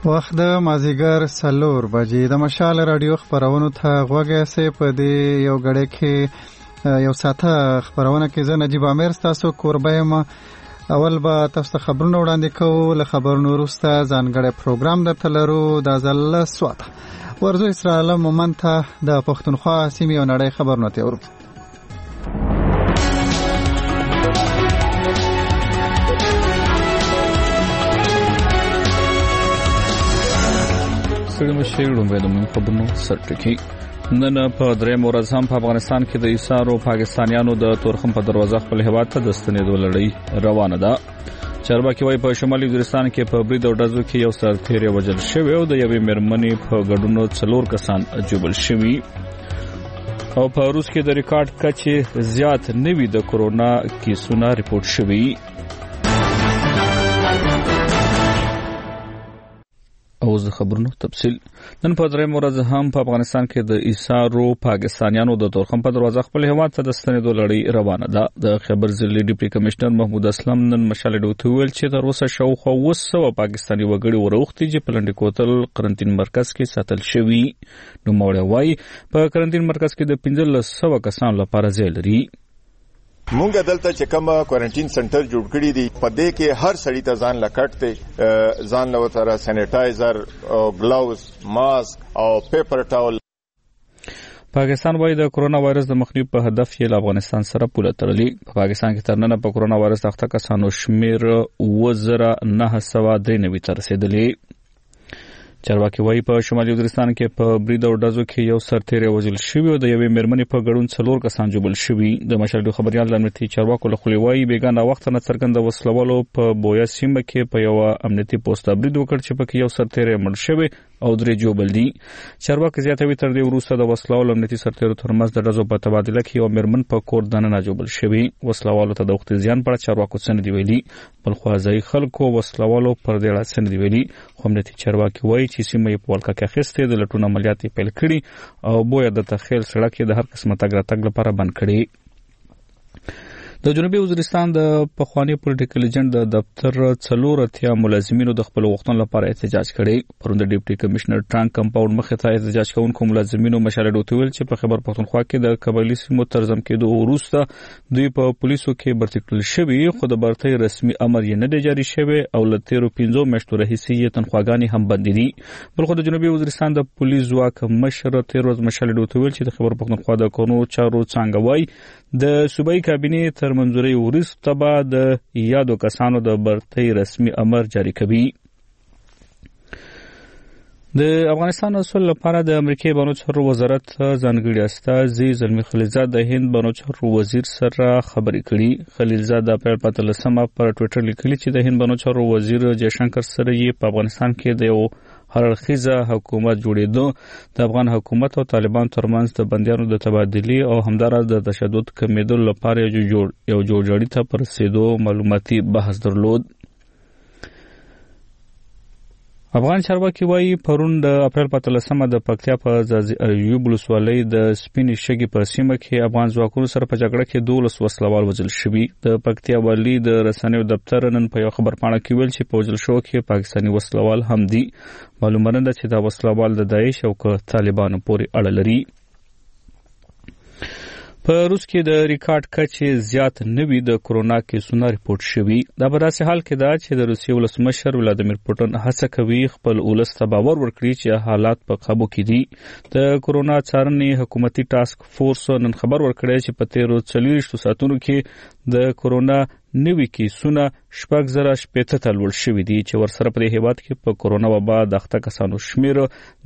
وخت د مازیګر 4 بجې د مشال رادیو خبرونو ته غوږ یاست. په دې یو غړې کې یو ساته خبرونه کې زه نجیب امیر تاسو کوربه یم. اول به تاسو خبرونه وړاندې کوو، له خبرونو وروسته ځانګړی پروګرام درته لرو. دا ځل سواته ورزو اسرائیل مومن ته د پښتونخوا سیمې او نړۍ خبرونه تیورو. سړي مشر لومړی د موږ خبرونو سرټکی. نن په درې ورځ هم په افغانستان کې د ایسارو پاکستانیانو د تورخم په دروازه خپل هیواد ته د ستنېدو لړۍ روانه ده. چارواکي وايي په شمالي وزیرستان کې په برید او ډزو کې یو سرتیری وژل شوی او د یوې مېرمنې په ګډون 4 کسان جوړل شوي. او په روس کې د ریکارډ کچې زیات نوي د کورونا کیسونه ریپورت شوي. او د خبرونو تفصیل. نن په درې ورځ هم په افغانستان کې د ایسارو پاکستانیانو د تورخم په دروازه خپل هیواد ته د ستنېدو لړۍ روانه ده. د خیبر ضلعي ډیپټي کمشنر محمود اسلم نن مشال ډوته ویل چې تر اوسه شاوخوا 200 پاکستاني وګړي وروختي چې په لنډ کوتل قرنټین مرکز کې ساتل شوي. نو موړ وايي په قرنټین مرکز کې د 1500 کسانو لپاره ځای لري. مونږ دلته چې کوم کوارنټین سنټر جوړ کړی دی په دې کې هر سړی ته ځان لکټ ته ځان له وتره سینیټایزر او گلاوز ماسک او پیپر ټاول. پاکستان وايي د کرونا وایرس د مخنیوي په هدف یې له افغانستان سره پوله تړلې. په پاکستان کې تر نن په کرونا وایرس د اخته کسانو شمیر 2993 ته رسیدلی. چارواکي وايي په شمالي وزیرستان کې په برید او ډزو کې یو سرتیری وژل شوی او د یوې مېرمنې په ګډون 4 کسان جوړل شوي. د مشال خبريال د امنیتي چارواکو له خوا وايي بیګانه وخت نه څرګند وسلوالو په بویا سیمه کې په یو امنیتي پوسټ برید وکړ چې په کې یو سرتیری مړ شوی او 3 جوړل دي. چارواکي زیاتوي تر دې وروسته د وسلوالو امنیتي سرتیرو ترمنځ د ډزو په تبادله کې یو مېرمن په کور دننه جوړل شوی. وسلوالو ته د وخت زیان پر چارواکو څنګه دی ویلي، بل خو ځای خلکو وسلوالو پر دې څنګه دی ویلي. خو امنیتي چارواکي وايي چې سیمه یې په ولکه کې اخیستې د لټون عملیات پیل کړي او بویا د تخیل سړک د هر قسمه تګ راتګ لپاره بند کړي. د جنوبي وزیرستان د پخوانی پولیټیکل ایجنټ د دفتر 4 ملازمینو د خپل وختونو لپاره احتجاج کړي. پروند ډیپټي کمشنر ټرانک کمپاوند مخه ته احتجاج کوونکو ملازمینو مشال ډوته ویل چې په خبر پښتونخوا کې د قبایلی سیمو ترزم کېدو وروسته دوی په پولیسو کې برتي کړل شوی، خو د برتۍ رسمي امر یې نه دی جاری شوی او له 13 میاشتو راهیسې یې تنخواګانې هم بندې دي. بل خو د جنوبي وزیرستان د پولیس ځواک مشر 13 مشال ډوته ویل چې د خبر پښتونخوا د قانون چارو څنګه وای د صوبایي کابینې تر منځوري وروسته به د یادو کسانو د برتۍ رسمي امر جاری کوي. د افغانستان اصول لپاره د امریکای بانو چارو وزارت ځانګړي استازي زلمی خلیلزاد د هند بانو چارو وزیر سره خبرې کړي. خلیلزاد د اپریل په 13 پر ټوئیټر لیکلي چې د هند بانو چارو وزیر جیشنکر سره یې په افغانستان کې د یو هرړخیزه حکومت جوړېدو، د افغان حکومت او طالبان ترمنځ د بندیانو د تبادلې او همدارس د تشدد کمیدو لپاره یو جوړجاړي ته پر رسیدو معلوماتي بحث درلود. افغان چارواکي وايي پرون د اپریل په 13 د پکتیا په ځاځي ایوب ولسوالۍ د سپینې شګې په سیمه کې افغان ځواکونو سره په جګړه کې 12 وسلوال وژل شوي. د پکتیا والي د رسنیو دفتر نن په یو خبرپاڼه کې ویل چې په وژل شو کې پاکستاني وسلوال هم دي. معلومه ده چې دا وسلوال د داعش او طالبانو پورې اړه لري. په روس کې د ریکارډ کچې زیات نوي د کورونا کیسونه ریپورت شوي. دا په داسې حال کې ده چې د روسیې ولسمشر ولادیمیر پوټین هڅه کوي خپل ولس ته باور ورکړي چې حالات په قابو کې دي. د کورونا څارنې حکومتي ټاسک فورس نن خبر ورکړی چې په 13 ساعتونو کې د کورونا نوي کیسونه 6080 ته لوړ شوي دي چې ورسره په هیواد کې په کورونا وبا د اخته کسانو شمیر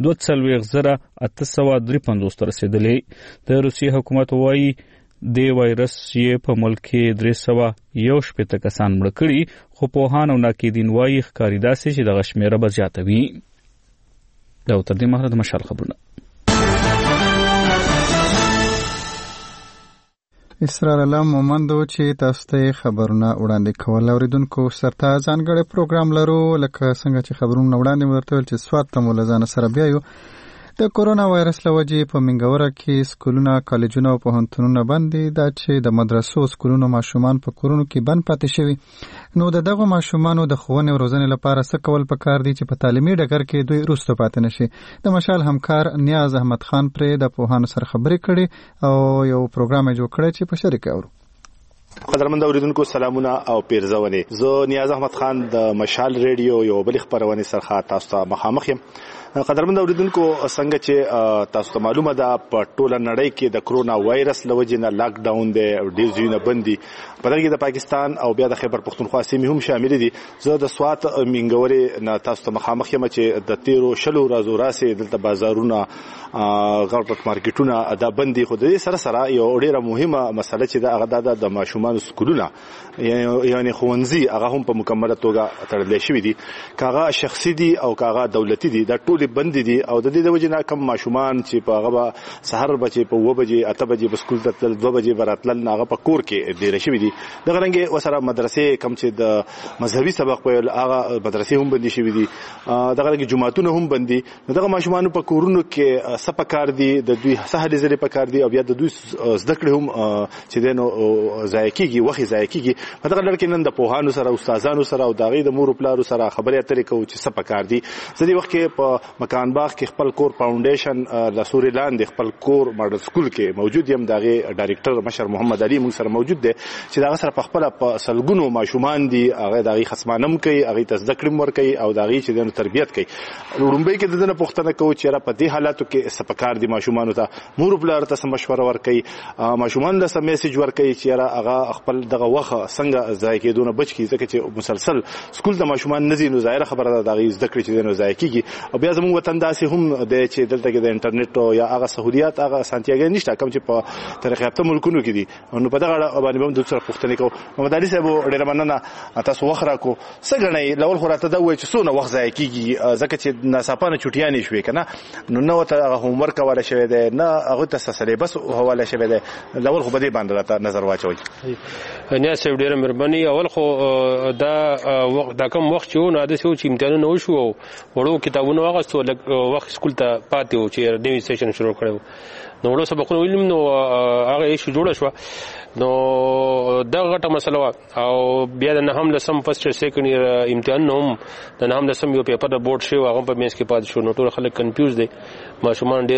24853 ته رسیدلی. د روسیې حکومت وايي د وایرس یې په ملک کې 311 کسان مړ کړي، خو پوهان او ناقدین وايي ښکاري داسې چې دغه شمیره به زیاته وي. دا تر دې مخکې د مشال خبرونه. اسرائیل مومندو چې تاسو ته خبرونه وړاندې کول. اوریدونکو سرته ځانګړی پروګرام لرو، لکه څنګه چې خبرونه وړاندې ورته ول چې سواد ته مولزانه سره بیايو. د کورونا وایرس له وجې په منګوره کې سکولونه، کالجونه او پوهنتونونه بند دي. دا چې د مدرسو، سکولونو ماشومان په کورونو کې بند پاتې شوي. نو دغه ماشومانو د ښوونې او روزنې لپاره څه کول پکار دي چې په تعلیمي ډګر کې دوی وروسته پاتې نشي؟ د مشال همکار نیاز احمد خان پرې د پوهانو سره خبرې کړي او یو پروګرام جوړ کړی چې په شریک اورو. قدرمن اوریدونکو سلامونه او پیرزونه. زه نیاز احمد خان د مشال ریډیو یو بل خبرونه سره تاسو ته مخامخ یم. قدرمن اوریدونکو څنګه چې تاسو ته معلومه ده په ټوله نړۍ کې د کرونا وایرس لوجې نه لاک ډاون دی او ډیر ځایونه بندي، په دغه کې د پاکستان او بیا د خیبر پختونخوا سیمې هم شامل دي. زه د سوات منګوري نه تاسو ته مخامخ یم چې د 13 ورځو راسي دلته بازارونه غړپټ مارکیټونه دا بندي. خو د دې سره یو ډیره مهمه مسله چې دا هغه د ماشومان سکولونه یعنی ښوونځي هغه هم په مکمله توګه تړل شوی دي، کاغه شخصي دي او کاغه دولتي دي، دا ټول بند دي. او د دې د وجې نه کم ماشومان چې په هغه سحر بچي په 9 بجې 8 بجې په سکول ته تل 2 بجې براتل هغه په کور کې ډیر شوی دي. دغه رنګ وسره مدرسې کم چې د مذهبي سبق په هغه مدرسې هم بندي شوی دي، دغه رنګ جمعهتون هم بندي. دغه ماشومان په کورونو کې سپکار دي، د دوی سهل زری پکار دي او بیا د دوی زده کړې هم چې دنو ضایع کیږي، وخت ضایع کیږي. په دغه لړ کې نن د پوهانو سره استادانو سره او دغه د مور پلارو سره خبرې اترې کوو چې سپکار دي. ځدی وخت کې په مکان باغ کې خپل کور فاونډیشن د سوري لاندې خپل کور ماډل سکول کې موجود یم. دغه ډایریکټر مشر محمد علي موږ سره موجود دی چې دغه سره په خپل په سلګونو ماشومان دي، هغه دغه خصمانم کوي، هغه تزدکړم ور کوي او دغه چې د تربيت کوي. لومبۍ کې دغه پښتنه کوي چې را په دې حالاتو کې سپکار دي ماشومان ته مور پلار ته مشوره ور کوي، ماشومان له میسج ور کوي چې را هغه خپل دغه وخت څنګه ځای کېدونه بچ کی، ځکه چې مسلسل سکول د ماشومان نزي نو ظاهره خبره ده دغه زده کړې چې نو ځای کیږي. او بیا زموږ وطن داسې هم د چې دلته کې د انټرنیټ او یا هغه سہولیات هغه سانتیاګ نشته کوم چې په تاریخ یافته ملکونو کې دي. نو په دغه باندې هم د سره پښتنې کو محمد علي صاحب ډېر مننه تاسو وخت راکو. څنګه لول خو راته دا وای چې څونه وخت ځای کیږي ځکه چې ناڅاپانه چټیانې شوې کنه نو ته هغه هوم ورک ولا شوی دی نه هغه ته سلیبس حواله شوی دی. لول خو بده باندې راته نظر واچوي. نه سې ډېر مهرباني. اول خو دا کوم وخت چې نو د سوچ امتحانونه وشو وړو کتابونه واغستو وخت سکول ته پاتې و چې نوی سیشن شروع کړو نو وړو سبقونه ویلم نو هغه شی جوړ شو. نو دا غټه مسله او بیا د نهم لسم فرست سیکنډ ایئر امتحان نو د نهم لسم یو پیپر د بورډ شو هغه په مینس کې پاتې شو. نو ټول خلک کنفیوز دي، ماشومان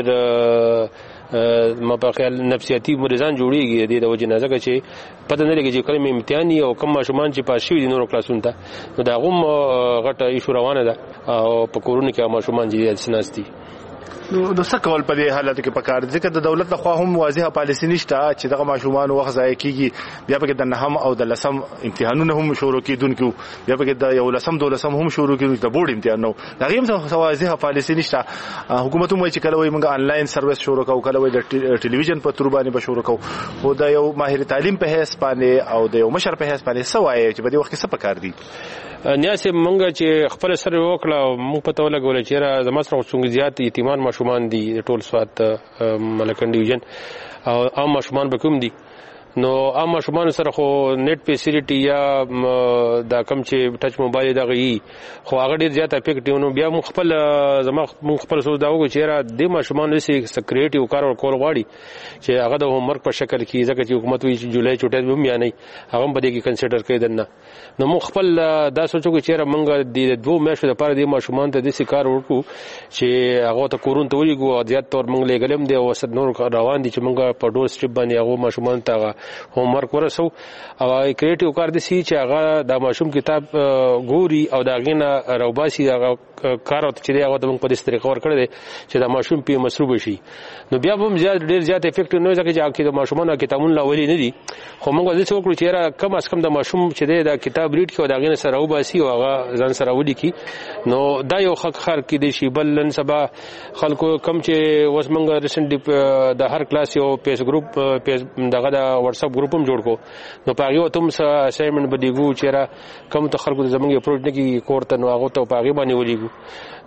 ډېر ما په خیال نفسیاتي مریضان جوړیږي د وجه نه ځکه چې پته نه لګي چې کله امتحان او کم ماشومان چې پاس شوي دي نور کلاسونو ته نو دا غوم غټه ایشو روانه ده او په کورونو کې ماشومان چې سناستي. نو د څه کول په دې حالت کې پکار ځکه د دولت لخوا هم واضحه پالیسی نشته چې دغه ماشومان وخت ضایع کیږي. بیا پکې د نهم او د لسم امتحانونه هم شروع کیدونکو، بیا پکې د یو لسم دو لسم هم شروع کیدونکو د بورډ امتحان نو هغه هم واضحه پالیسی نشته. حکومت هم وایي چې کله وایي موږ آنلاین سرویس شروع کوو، کله وایي د ټلویزیون په تور باندې به شروع کوو. خو د یو ماهر تعلیم په حیث باندې او د یو مشر په حیث باندې څه وایي چې په دې وخت کې څه پکار دي؟ نیاسه مونږ چې خپل سره وکړه مونږ پته ولګول چې را زما سره څنګه زیات یتیمان ماشومان دي ټول سوات ملکن ډیویژن او عام ماشومان به کوم دي. نو عام ماشومان سره خو نیټ فیسیلیټي یا دا کم چې ټچ موبایل دا غي خو هغه ډیر زیات افیکټیو. نو بیا مونږ خپل سوچ دا وګورئ چې را د ماشومان لسې سکریټیو کار ورکول غواړي چې هغه د هوم ورک په شکل کې ځکه چې حکومت وی جولای چټه هم یا نه هغه په دې کې کنسیډر کوي دنه. نو مونږ خپل دا سوچو چې را مونږ د 2 میاشتو لپاره د ماشومان ته د کار ورکو چې هغه ته کورون ته ولګو او زیات تور مونږ لګلم دی او وسط نور روان دي چې مونږ په ډور سټریپ باندې هغه ماشومان ته هوم ورک ورسو او کریټیو کار دي چې هغه د ماشوم کتاب ګوري او دا غینه روباسي هغه کار او چې هغه د موږ په دې طریقه ور کړی چې د ماشوم په مصروف شي. نو بیا هم ډیر زیات افیکټ نه ځکه چې د ماشومان کتابونه لاولي نه دي. خو موږ د څه وکړو چې را کم از کم د ماشوم چې د کتاب ریډ کې او دا غینه سره وباسي او هغه ځان سره ودی کی. نو دا یو حق خر کې دي شي بل نن سبا خلکو کم چې وس موږ ریسنټلی د هر کلاس یو پیس ګروپ پیس دغه د واتس اپ ګروپ هم جوړ کو. نو پاغي وتم اسایمنت بدیګو چې را کم ته خلکو زمونږ اپروچ نه کی کوړه نو هغه ته پاغي باندې ولېګو.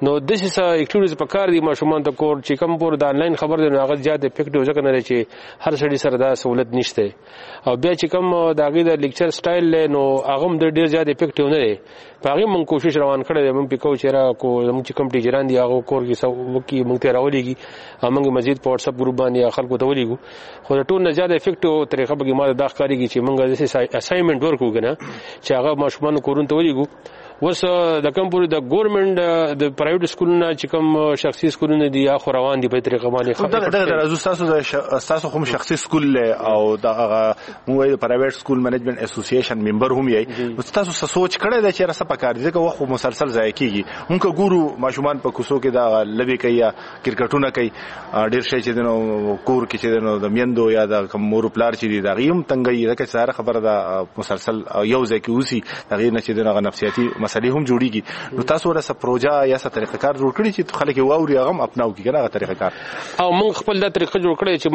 نو د څه اکټیویټیز په کار دي ماشومان ته کور چې کم پور د انلاین خبر دی هغه زیات افیکټیو ځکه نه چې هر سړي سره دا سہولت نشته او بیا چې کم د هغې د لیکچر سټایل دی نو هغه هم ډېر زیات افیکټیو نه دی په هغې موږ کوشش روان کړی دی موږ پې کوو چې زموږ چې کوم ټیچران دي هغه کور کې وکړي موږ ته راولېږي موږ مزید په واټساپ ګروپ باندې خلکو ته ولېږو خو د ټول نه زیات افیکټیو طریقه پکې ما دا ښکارېږي چې موږ داسې اساینمنټ ورکړو که نه چې هغه ماشومانو کورونو ته ولېږو اوس د کوم پورې د ګورنمنټ د پرایویټ سکولونه چې کوم شخصي سکولونه دي یا خو روان دي په طریقه باندې دغه تاسو کوم شخصي سکول او دغه موږ د پرایویټ سکول منیجمنت اسوسییشن ممبر هم یې تاسو سوچ کړی دا چې راسه پکار دي ځکه وخت مسلسل ضایع کیږي موږ ګورو ماشومان په کوڅو کې دا لوبي کوي یا کرکټونه کوي ډېر شي چې نو کور کې چې نو د میندو یا د کوم مور پلار چې دي دا غیم تنګي ځکه ساره خبره ده مسلسل یو ځای کې اوسي هغه نه چې دغه نفسیاتي مسلې هم جوړیږي نو تاسو ورسره پروژه یا څه طریقه کار جوړ کړی چې خلک واوري هغه هم اپناو کیږي هغه طریقه کار او موږ خپل د طریقه جوړ کړی چې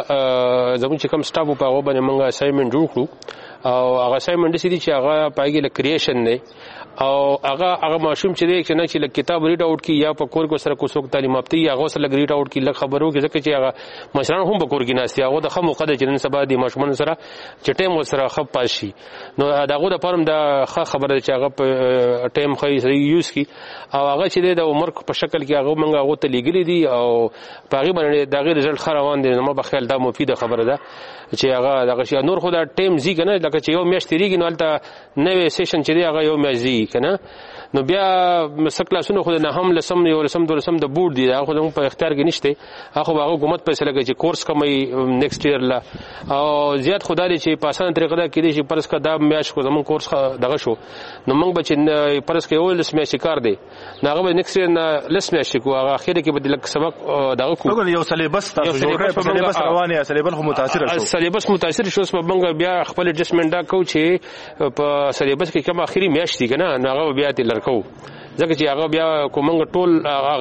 موږ زموږ چې کوم سټاف په هغه باندې موږ اساینمنټ جوړ کړو او هغه اساینمنټ چې هغه پایګه ل کریشن نه او هغه ماشوم چې دی چې نه چې کتاب ریډ اوټ کی یا په کور کو سره کو څوک تعلیم یافته هغه سره ریډ اوټ کی لږ خبرو کې ځکه چې هغه مشران هم په کور کې ناشته هغه د خمو قد چې نن سبا دي ماشومان سره چې ټیم سره خپ پاشي نو داغه د پرم د خبره چې هغه په ټیم خې سره یوز کی او هغه چې د عمر په شکل کې هغه منګه هغه ته لګلې دي او پاغي باندې دغه رزلټ خروان دي نو په خیال دا مفیده خبره ده چې هغه دغه شي نور خو دا ټیم زی کنه لکه چې یو میاشت تیریږي نو البته نوې سیشن چې دی هغه یو میاشت زی کنه نو بیا مسکلاسونه خو نه هم لسم یو لسم دولسم د بورډ دی هغه خو په اختیار کې نشته هغه هغه حکومت فیصله کوي چې کورس کمي نیکسټ ایئر لا او زیات خدای چې په اسانه طریقه دا کېدی چې پرس کا دا میاش کو زمون کورس دغه شو نو موږ بچ پرس کې یو لس میاش کار دی هغه به نیکسټ ایئر نه لس میاش کو هغه اخر کې بدل سبق دغه کو یو سلیبس تاسو جوړ کړی په سلیبس روانه سلیبس هم متاثر شو سلیبس متاثر شو په موږ بیا خپل اډجسټمنټ دا کو چې په سلیبس کې کوم اخري میاش دي کنه هغه بیا تل لرکو ځکه چې هغه بیا کومنګ ټول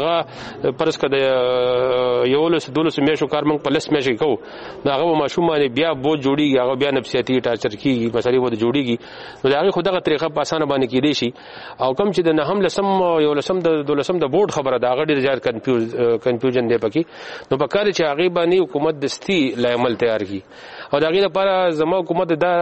هغه پرس کده یو لس دولس میاشو کار موږ په لس میاشو کوو نو هغه ماشوم باندې بیا بوج جوړیږي هغه بیا نفسیاتي ټارچر کیږي مسالې وته جوړیږي نو هغه خدغه طریقه په اسانه باندې کېدی شي او کوم چې د نه هم لسم یو لسم د دولسم د بورډ خبره دا غډیر زیات کنفیوژن دی پکې نو پکاره چې هغه باندې حکومت دستی لایمل تیار کی او دا غیر لپاره زمو حکومت دا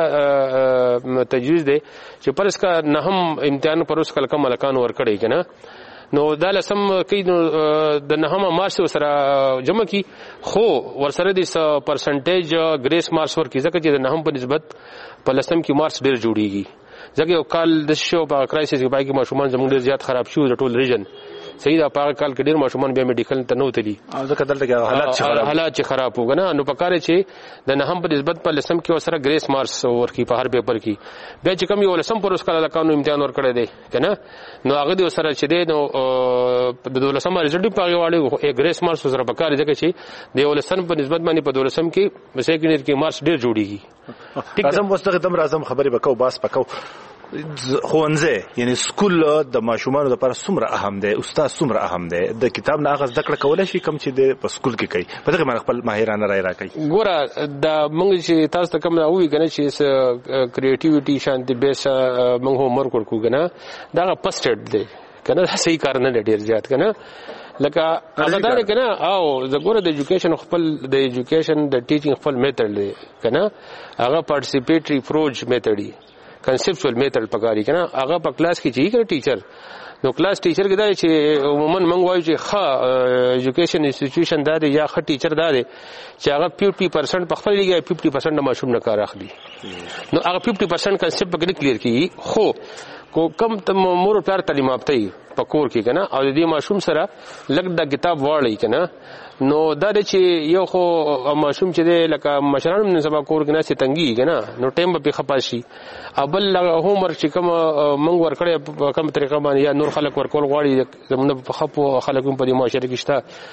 تجویز دی چې پرس کا نه هم امتحان پروس کله کوم ملکان ور کړی کنه نو دا لسم کې نو د نهمه مارچ سره جمع کی خو ورسره د پرسنټیج ګریس مارچ ور کی ځکه چې د نهم په نسبت په لسم کې مارچ ډیر جوړیږي ځکه یو کال د شو په کرایسس کې پای کې ماشومان زموږ ډیر زیات خراب شو د ټول ریجن صحیح دا په کال کې ډیر ماشومان بیا میډیکل ته نو تللی او ځکه دلته کې حالات چې خراب وګنه نو پکاره چې د نهم په نسبت په لسم کې وسره ګریس مارچ ور کی په هر پیپر کې بیا چې کوم یو لسم پر اوس کال لکانو امتحان ور کړی دی کنه نو هغه د سره چې دی نو د دولسم رزلټ په هغه واړو ګریس مارچ سره پکاره ځکه چې د یو لسم په نسبت باندې په دولسم کې سیکنډ کې مارچ ډیر جوړیږي اعظم واستغه دم اعظم خبرې وکاو باس پکاو ښوونځی یعنی سکول د ماشومانو لپاره څومره اهم دی استاد څومره اهم دی د کتاب نه اغاز دکړه کولای شي کوم چې د په سکول کې کوي په دغه باندې خپل ماهرانه رائے راکړي ګوره د موږ چې تاسو ته کوم وی کنه چې کریټیویټي شانتي بیس موږ هم ورکو کنه دا پسټډ دی کنه صحیح کار نه ډیر زیات کنه لکه هغه دا کنه او د ګوره د ایجوکیشن خپل د ایجوکیشن د ټیچینګ خپل میتھډ دی کنه هغه پارټیسیپیټری اپروچ میتھډ دی کنسپچوال میتھډ پکاري کنه هغه په کلاس کې چې کنه ټیچر نو کلاس ټیچر کې دا چې عموما موږ وایو چې ښه ایجوکیشن انسټیټیوشن دا دی یا ښه ټیچر دا دی چې هغه 50% په خپل لګي 50% ماشوم نه کار اخلي نو هغه 50% کنسپټ پکې کلیر کیږي خو کوم تم مور پلار تعلیم یافته په کور کې کنه او د دې ماشوم سره لګ د کتاب واړی کنه نو دا چې یو خو ماشوم چې دی لکه مشران نن سبا کور کې نه ستنګي کنه نو ټیم به خپاشي ابل هوم ورک چې کوم منګ ور کړی په کوم طریقه باندې یا نور خلک ورکول غواړي زمونږ په خپو خلکو په دې معاشره کې شته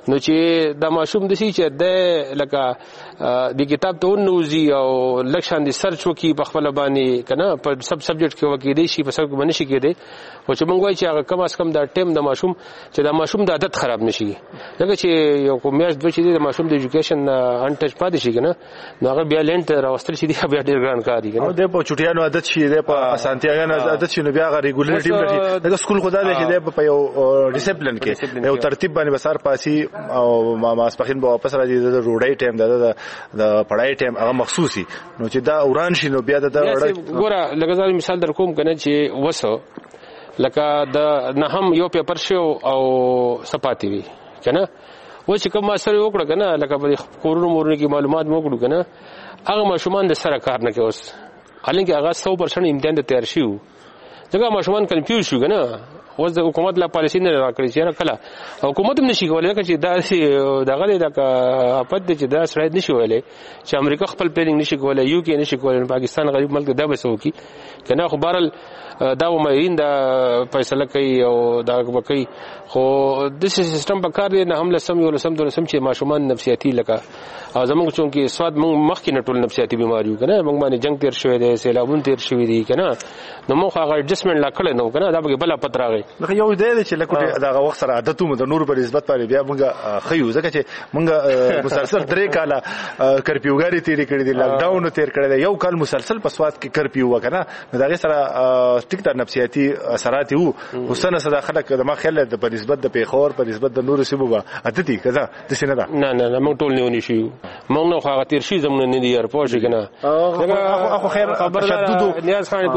نو چې د ماشوم د سي چې د لکه د کتاب ته نوزي او لکشان دي سرچ وکي په خپل باندې کنه په سب سبجیکټ کې وکي دي شي په سب باندې شي کې دي او چې موږ وایي چې هغه کم از کم د ټیم د ماشوم چې د ماشوم د عادت خراب نشي لکه چې یو کومیاش د چې د ماشوم د ایجوکیشن ان ټچ پاتې شي کنه نو هغه بیا لینټ راوستل شي دی بیا ډیر ګران کار دی کنه د په چټیانو عادت شي د په اسانتیاګانو عادت شي نو بیا هغه ریګولر ټیم لري د سکول خدای دی چې په یو ډیسپلین کې یو ترتیب باندې بسار پاسي او ماسپخین به واپس راځي د روډای ټیم د پړای ټیم هغه مخصوصي نو چې دا اوران شي نو بیا د ګوره لکه مثال در کوم کنه چې وسو لکه د نه هم یو پیپر شو او سپاتی وی کنه و چې کوم سره وکړه کنه لکه په کورونو مورونو کې معلومات مو کړو کنه هغه ماشومان د سره کار نه کوي اوس حالانکه هغه 100% امتحان ته تیار شي ځکه ماشومان کنفیوز شو کنه اوس د حکومت لا پالیسی نه راکړي چې کله حکومت هم نشي کولای چې دا دغه لکه اپد چې دا سړی نشي ویلې چې امریکا خپل پلانینګ نشي کولای یو کې نشي کولای پاکستان غریب ملک دا به سوکي کنه خو بهرل دا مېرین دا فیصله کوي او دا کوي خو د سیستم په کار دی نه هم لسم یو لسم د لسم چې ماشومان نفسیاتي لکه زموږ چونکی سواد موږ مخکې نه ټول نفسیاتي بیماریو کنه موږ باندې جنگ تیر شوی دی سیلابون تیر شوی دی کنه نو موږ هغه ایڈجسټمنټ لا کړل نو کنه دا به بل پت راغی نو یو دی چې لکه دا وخت سره عادتو د نور پر نسبت باندې بیا موږ خيو ځکه چې موږ مسلسل 3 کاله کرپیوګاری تیر کړی دی لاک ډاون تیر کړی دی یو کال مسلسل په سواد کې کرپیو وکنه نو دا غي سره ټیک تر نفسیاتي اثرات وو وسنه صدا خلک د ما خیال د په نسبت د پیخور په نسبت د نور سیمو عادتي کذا د سینه دا نه موږ ټول نه ونیشو موږ نو هغه تیر شي زمونه نه دی یار پوه شي کنه اخو خیر خبر نیاز خان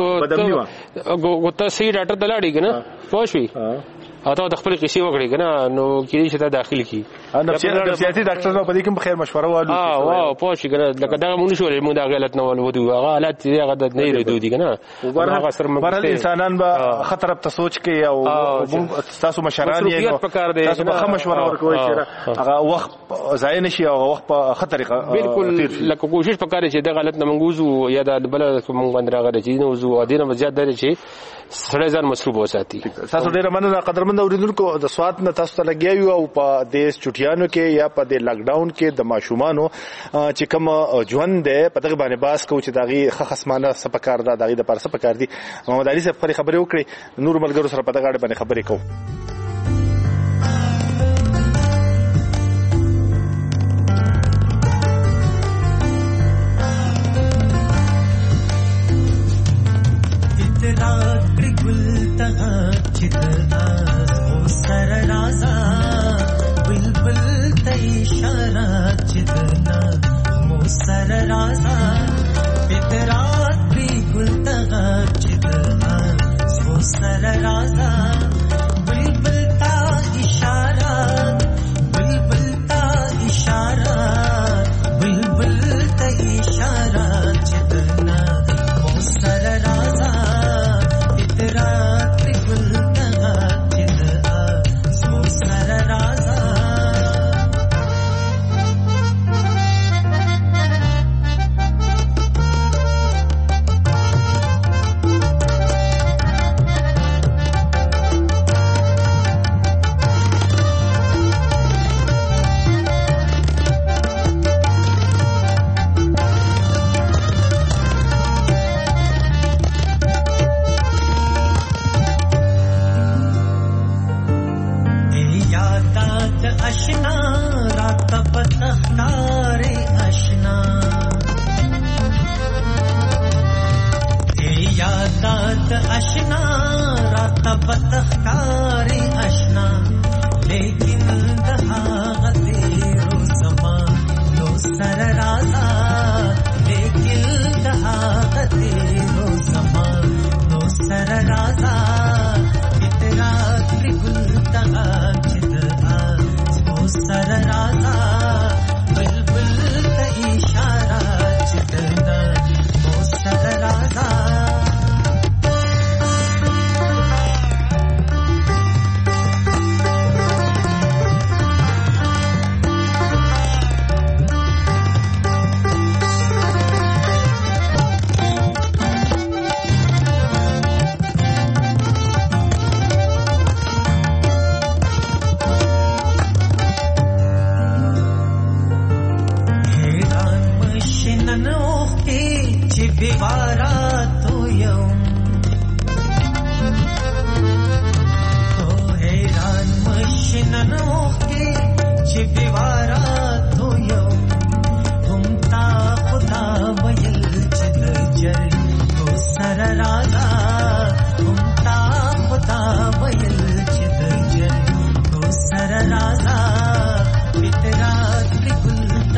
کو ته سي ډاکټر دلاړي کنه پوه شي او ته د خپل قصې وکړې کنه نو کې چې ته داخل کی نفسیاتي ډاکټر نو په دې کې بخیر مشوره والو واو پوه شي کنه لکه دا مونږ شولې مونږ دا غلط نه ولودو هغه حالت چې هغه د نه ردو دي کنه هغه سره مرل انسانان به خطر په سوچ کې او تاسو مشران یې تاسو به مشوره ورکوي چې هغه وخت ضایع نشي او وخت په خطر بالکل لکه کوشش وکړي چې د غلط نه منګوزو یا د بل کوم باندې راغلي چې نو زو ادینه زیات درې چې سړی ځان مصروف وساتي تاسو ډیره مننه قدرمن اوریدونکو د سواد نه تاسو ته لګیاو او په دې چټیانو کې یا په دې لاک ډاون کې د ماشومانو چې کوم ژوند ده په دغه باندې باس کو چې داغي خصمانه سپکار ده داغي د پر سپکار دي محمد علي صاحب خبرې وکړي نور ملګرو سره په دغه اړه باندې خبرې کوو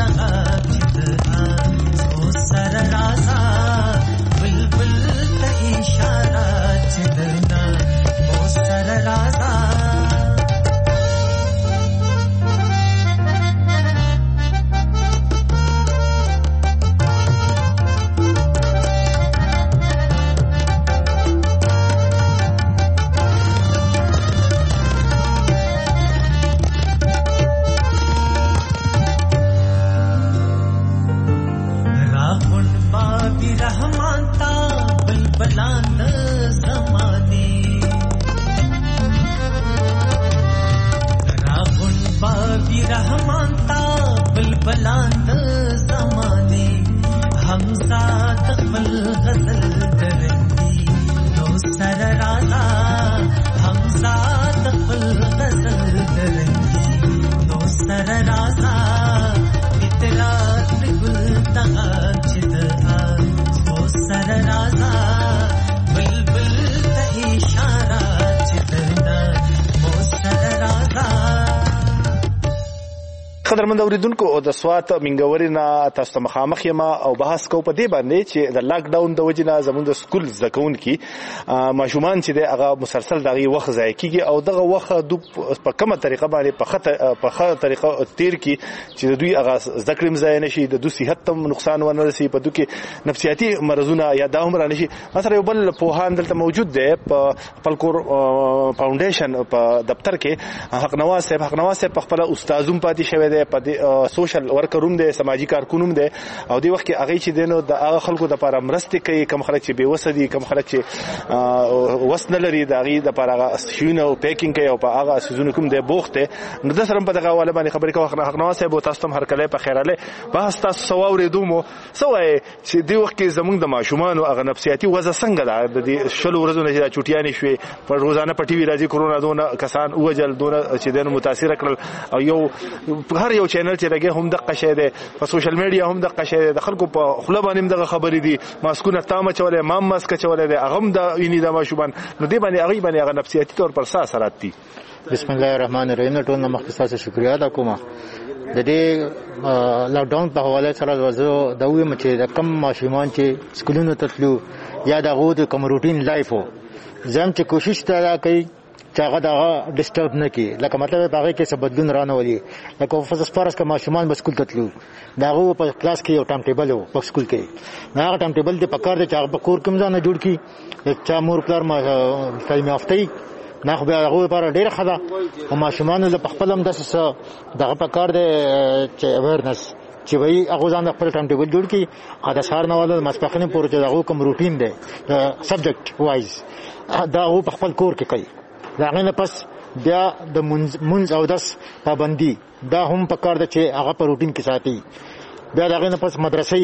قدرمن اوریدونکو د سوات منګوري نه تاسو ته مخامخ یم او بحث کو په دې باندې چې د لاک ډاون د وجې نه زموږ د سکول زکون کې ماشومان چې د هغه مسلسل دغه وخت ضایع کیږي او دغه وخت په کومه طریقه باندې په خاطر طریقه تیر کی چې دوی هغه ذکر مزای نشي د دوی صحت ته نقصان ونه رسي په دوی کې نفسیاتي مرزونه یا د عمر نشي مثلا یو بل پوهان دلته موجود دی په پلکور فاونډیشن په دفتر کې حق نواز صاحب په خپل استادوم پاتې شوی دی په سوشل ورکروم دی سماجی کارکونوم دی او د وخت کې هغه چې دینو د هغه خلکو د لپاره مرستې کوي کم خلک چې بیوسه دي کم خلک چې وسنه لري د هغه د لپاره شونه او پیکینګ کوي او په هغه سيزونو کوم دی بوخته نو د سره په دغه حواله باندې خبرې کوي حق نواز صاحب تاسو ته هر کله په خیراله بحث تاسو سواورې دومو سوای چې د وخت کې زمونږ د ماشومان او هغه نفسیاتي وضع څنګه ده د شلو ورځو نه چې چټیانې شوي په روزانه په ټي وي راځي کرونا دونه کسان اوجل دونه چې دنه متاثر کړل او یو هر یو چینل چې راګه هم د قشه ده په سوشل میډیا هم د قشه ده خلکو په خله باندې دغه خبرې دي ماسکونه تامه چولې مام ماسک چولې ده هغه د یعنی د ماشومان نو دی باندې هغه نفسیاتي تور پر اثرات دي. بسم الله الرحمن الرحیم. ټول مختصه شکریا ادا کوم د دې لاک ډاون په حواله سره وځو د وې مچ د کم ماشومان چې سکولونو ته تلو یا د غو د کم روټین لایف وو زم چې کوشش تا کوي چې هغه دا ډیسټرب نه کی لکه مطلب هغه کې څه بدلون رانه ولي لکه فرض فرض کا ماشومان به سکول ته تلو داغه په کلاس کې یو ټایم ټیبل وو په سکول کې هغه ټایم ټیبل د پکار د چا په کور کې ځان جوړ کی چا مور پلار ما تعلیم یافتي نه خو به هغه لپاره ډیره خدا او ماشومان له خپلم د دغه پکار د اویرنس چې وای هغه ځان خپل ټایم ټیبل جوړ کی اته سهار نه ول مسپخنه پورته دغه کوم روټین دی سبجیکټ وایز دا هو په خپل کور کې کوي داغه نه پس بیا د منځ او داس پابندي دا هم پکار د چې هغه په روټین کې ساتي بیا داغه نه پس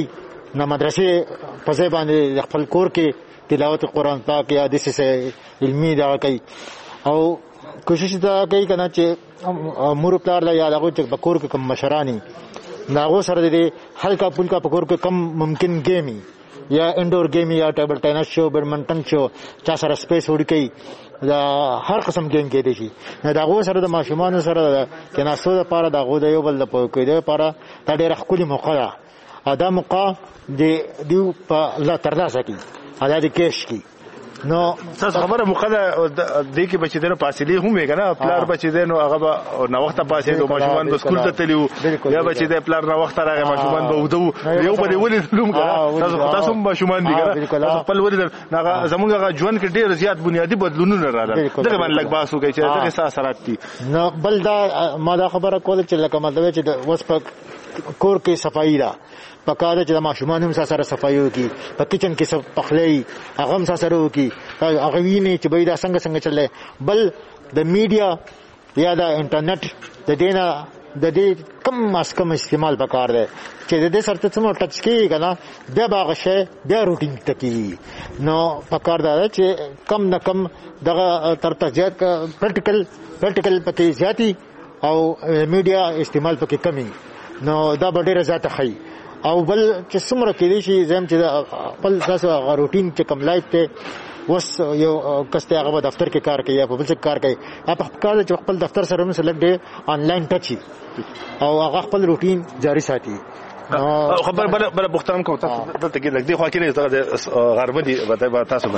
مدرسې په ځای باندې خپل کور کې تلاوت قرآن پاک یا د څه علمي دا کوي او کوشش دا کوي کنه چې مور پلار لا یا دغه چې په کور کې کم مشرانی ناغو سره دې هلکا پلکا په کور کې کم ممکن گیمي یا انډور گیم یا ټیبل ټینس شو بیډمنټن شو چا سره سپیس وړي کوي دا هر قسم گیم کې دي شي دا غو سره د ماشومان سره چې ناسو د پاره دا غو د یو بل د پوکې د پاره دا ډېر خولي موقع ده ادا موقع دی په الله ترداسه کی ادا د کېش کی نو تاسو خبره مخاله د کې بچی دنه فاصله هم وي کنه پلار بچی دنه هغه نو وخت پاسې د ماشومان په سکول ته تلیو یا بچی د پلار نو وخت راغی ماشومان به ودو یو بل ولې لوم کنه تاسو ماشومان دي کنه تاسو خپل ولې هغه زمونږه ژوند کې ډېر زیات بنیادی بدلونونه راغلل دغه باندې لګ باسو کوي چې دغه څه اثرات دي نو بل دا ما دا خبره کوله چې لکه مطلب چې د وس په کور کې صفائی دا پکاره چې د ماشومان هم سره صفایي وکي په کچن کې سب پخلي هغه هم سره وکي هغه ویني چې به دا څنګه چلے بل د میډیا یا د انټرنیټ د دینه د دې کم اس کم استعمال پکار دی چې د دې سره څه ټچ کیږي کنه بیا باغ شي بیا روټین تکي نو پکار دا چې کم نه کم دغه ترتجه پریکټیکل پکې زیاتی او میډیا استعمال پکې کمی نو دا ډېر زیات خي او بل چې څومره کېدی شي زم چې خپل تاسو روټین چې کم لایف ته وس یو کسته هغه دفتر کې کار کوي یا په بل څه کار کوي په کار چې خپل دفتر سره هم سره لګ آنلاین ټچ او هغه خپل روټین جاری ساتي. خبر بل بختام کوم دلته کې لګ دی خو کې نه غرب دي به تاسو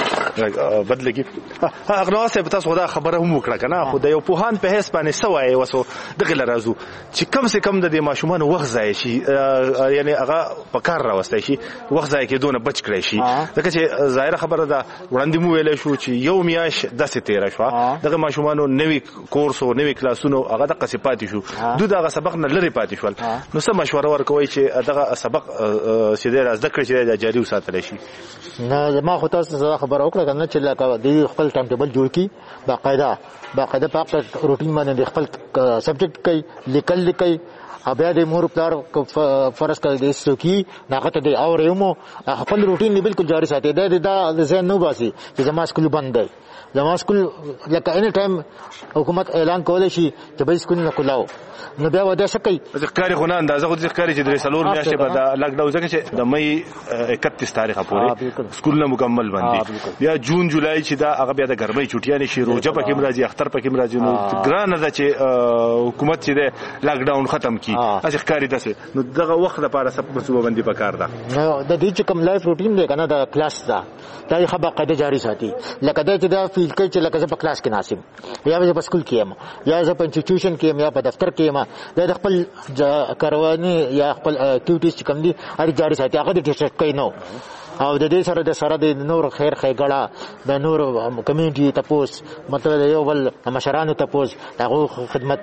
به بدل کی هغه څه تاسو خدا خبره هم وکړه کنه خو د یو پوهان په هیڅ باندې سوای وسو دغه لرازو چې کم سے کم د ماشومان وخت ځای شي یعنی هغه په کار راوستای شي وخت ځای کې دونه بچ کړی شي ځکه چې ظاهر خبره ده وړاندې مو ویل شو چې یو میاش 10 13 شو دغه ماشومانو نوې کورس او نوې کلاسونو هغه د قصپاتي شو دوی دغه سبق نه لري پاتې شول نو سم مشوره ورکوي چې دغه سبق چې د راز د کړی چې جاری وساتل شي. نه ما خو تاسو خبر اوکړه کنه چې لکه د خپل ټایم ټیبل جوړ کی باقاعده په روټین باندې خپل سبجیکټ کوي لیکل بیا د مور پلار فرض کړی د سکی ناقته دی او ریمو خپل روټین بالکل جاری ساتي دا ځین نو باسي چې زما سکول بند دی زما سکول لکه اني ټایم حکومت اعلان کولای شي چې به سکول نه کولاو نو بیا ودا شکای ځکه خو نه اندازه خو ځکه چې د سلور میاشتې بعد لاک ډاون ځکه چې د مې 31 تاریخ پورې سکول نه مکمل باندې بیا جون جولای چې دا هغه بیا د ګرمۍ چټیانې شي روزه پکې مرাজি اختر پکې مرাজি نو ګران ده چې حکومت چې د لاک ډاون ختم کی اځ ښکاری ده نو دغه وخت لپاره سب منصوبه بندي پکار ده نو د دې چې کوم لایف روټین دی کنه د کلاس دا دا خبره قاعده جاری ساتي لکه دا چې دا فیل کوي چې لکه په کلاس کې ناسم یا په سکول کې یم یا په انسټیټیوشن کې یم یا په دفتر کې یم د خپل کاروانی یا خپل اکټیویټیز کوم دي هر جاری ساتي هغه د ټیسټ کوي نو او د دې سره د نور خیر خیګړه د نور کمیونټي تپوس مطلب یو بل مشرانو تپوس هغه خدمت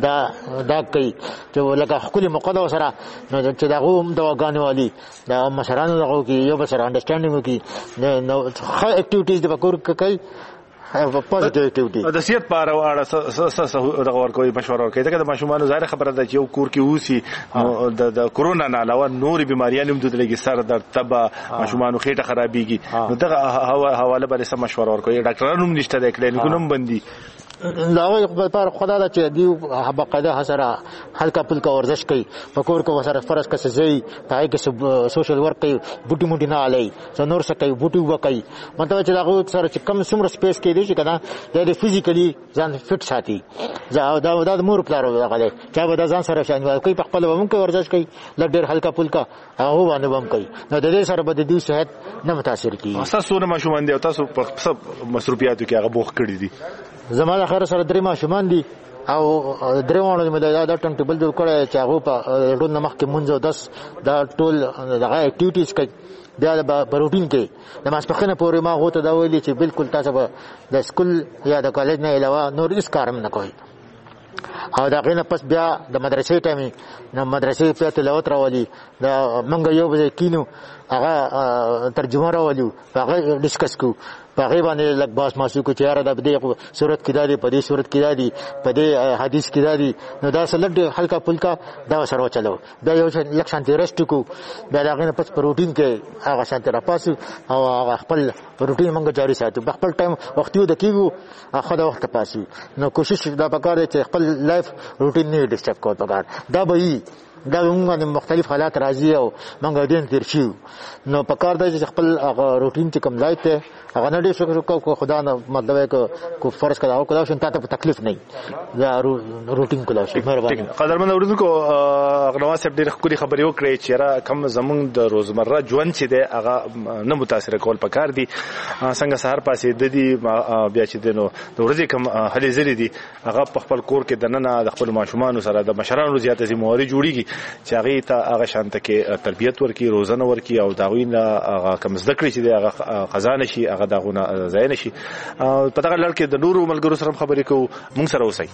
دا کوي چې لکه خپل مقدمه سره نو چې دا هم دواګانې والی د مشرانو دغه کې یو بل سره انډرستانډینګ کوي نو ښه اکټیویټیز د پکور کوي پوزټیو اکټیویټی د صحت په اړه دغه ورکوي مشوره ورکوي دا د ماشومانو ظاهر خبره ده چې یو کور کې اوسي د کورونا نه علاوه نور بیماریاں هم د لګي سر درد تبه ماشومانو خېټه خرابېږي نو دغه حواله باندې سم مشوره ورکوي ډاکټرانو هم نشته د کلینیکونو هم بندي لاوی په خدا دا چې دی باقاعده سره هلکا پلکا ورزش کوي پکور کو سره فرض کس زئی پای کې سوشل ورک کوي بوټي موټي نه علي څنور څه کوي بوټي وکي مطلب چې دا سره چې کم څومره سپیس کې دی چې کنه د فزیکلی ځان فټ ساتي دا مور پلار غلې چې به ځان سره شانوال کوي په خپل ومن کې ورزش کوي لډر هلکا پلکا هغه باندې وم کوي نو د دې سره به د دې صحت نه متاثر کیږي تاسو نه ماشومان دي تاسو په سب مصروفیاتو کې هغه بوخ کړی دي زما د خیر سره درې ماشومان دي او درې وانه مې دا ټن ټیبل جوړ کړی چې هغه په ټول نمخ کې مونږ 10 دا ټول دغه اکټیویټیز کوي بیا په روټین کې د ماسپخینه پورې ما غوته دا ویلي چې بالکل تاسو به د سکول یا د کالج نه علاوه نور هیڅ کار هم نه کوئ او دا غینه پس بیا د مدرسې ټایم نه مدرسې په تلاوت راولي دا منګ یو به کینو هغه ترجمه راولو هغه ډیسکس کو هغه باندې لګ باس ماسو کو چیرې د دې صورت کې دادي په دې صورت کې دادي په دې حدیث کې دادي نو دا سلټ هلکا پلکا دا سره چلو دا یو لک شانتي رست کو دا غینه پس پروتین کې هغه شانتي را پاس او هغه خپل روټین منګ جاری ساتو خپل ټایم وخت یو د کیو هغه د وخت پاسي نو کوشش دا پکاره چې خپل لایف روټین نه ډیسټرب کو پکار دا به دا موږ مختلف حالات راځي او موږ دین تیر شو نو پکار دا چې خپل روټین چې کم ځای ته هغه نه ډیسټرب کو خدا نه مطلب کو فرض کړه او کله شنت ته تکلیف نه دا روټین کله شي مهرباني قدرمن اوریدونکو غنوا صاحب ډېر خوري خبرې وکړې چې را کم زمونږ د روزمره ژوند چې دی هغه نه متاثر کول پکار دي څنګه سهار پاسې د دې بیا چې دینو د ورځې کم هلي زری دي هغه په خپل کور کې د نن د خپل ماشومان سره د مشرانو زیاتې ذمہواری جوړیږي چې هغه ته هغه شانته کې تربیت ورکي روزنه ورکي او داوینه هغه کم زده کړی چې هغه خزانه شي هغه دغه ځای نشي په دغه لړ کې د نورو ملګرو سره خبرې کوو موږ سره اوسئ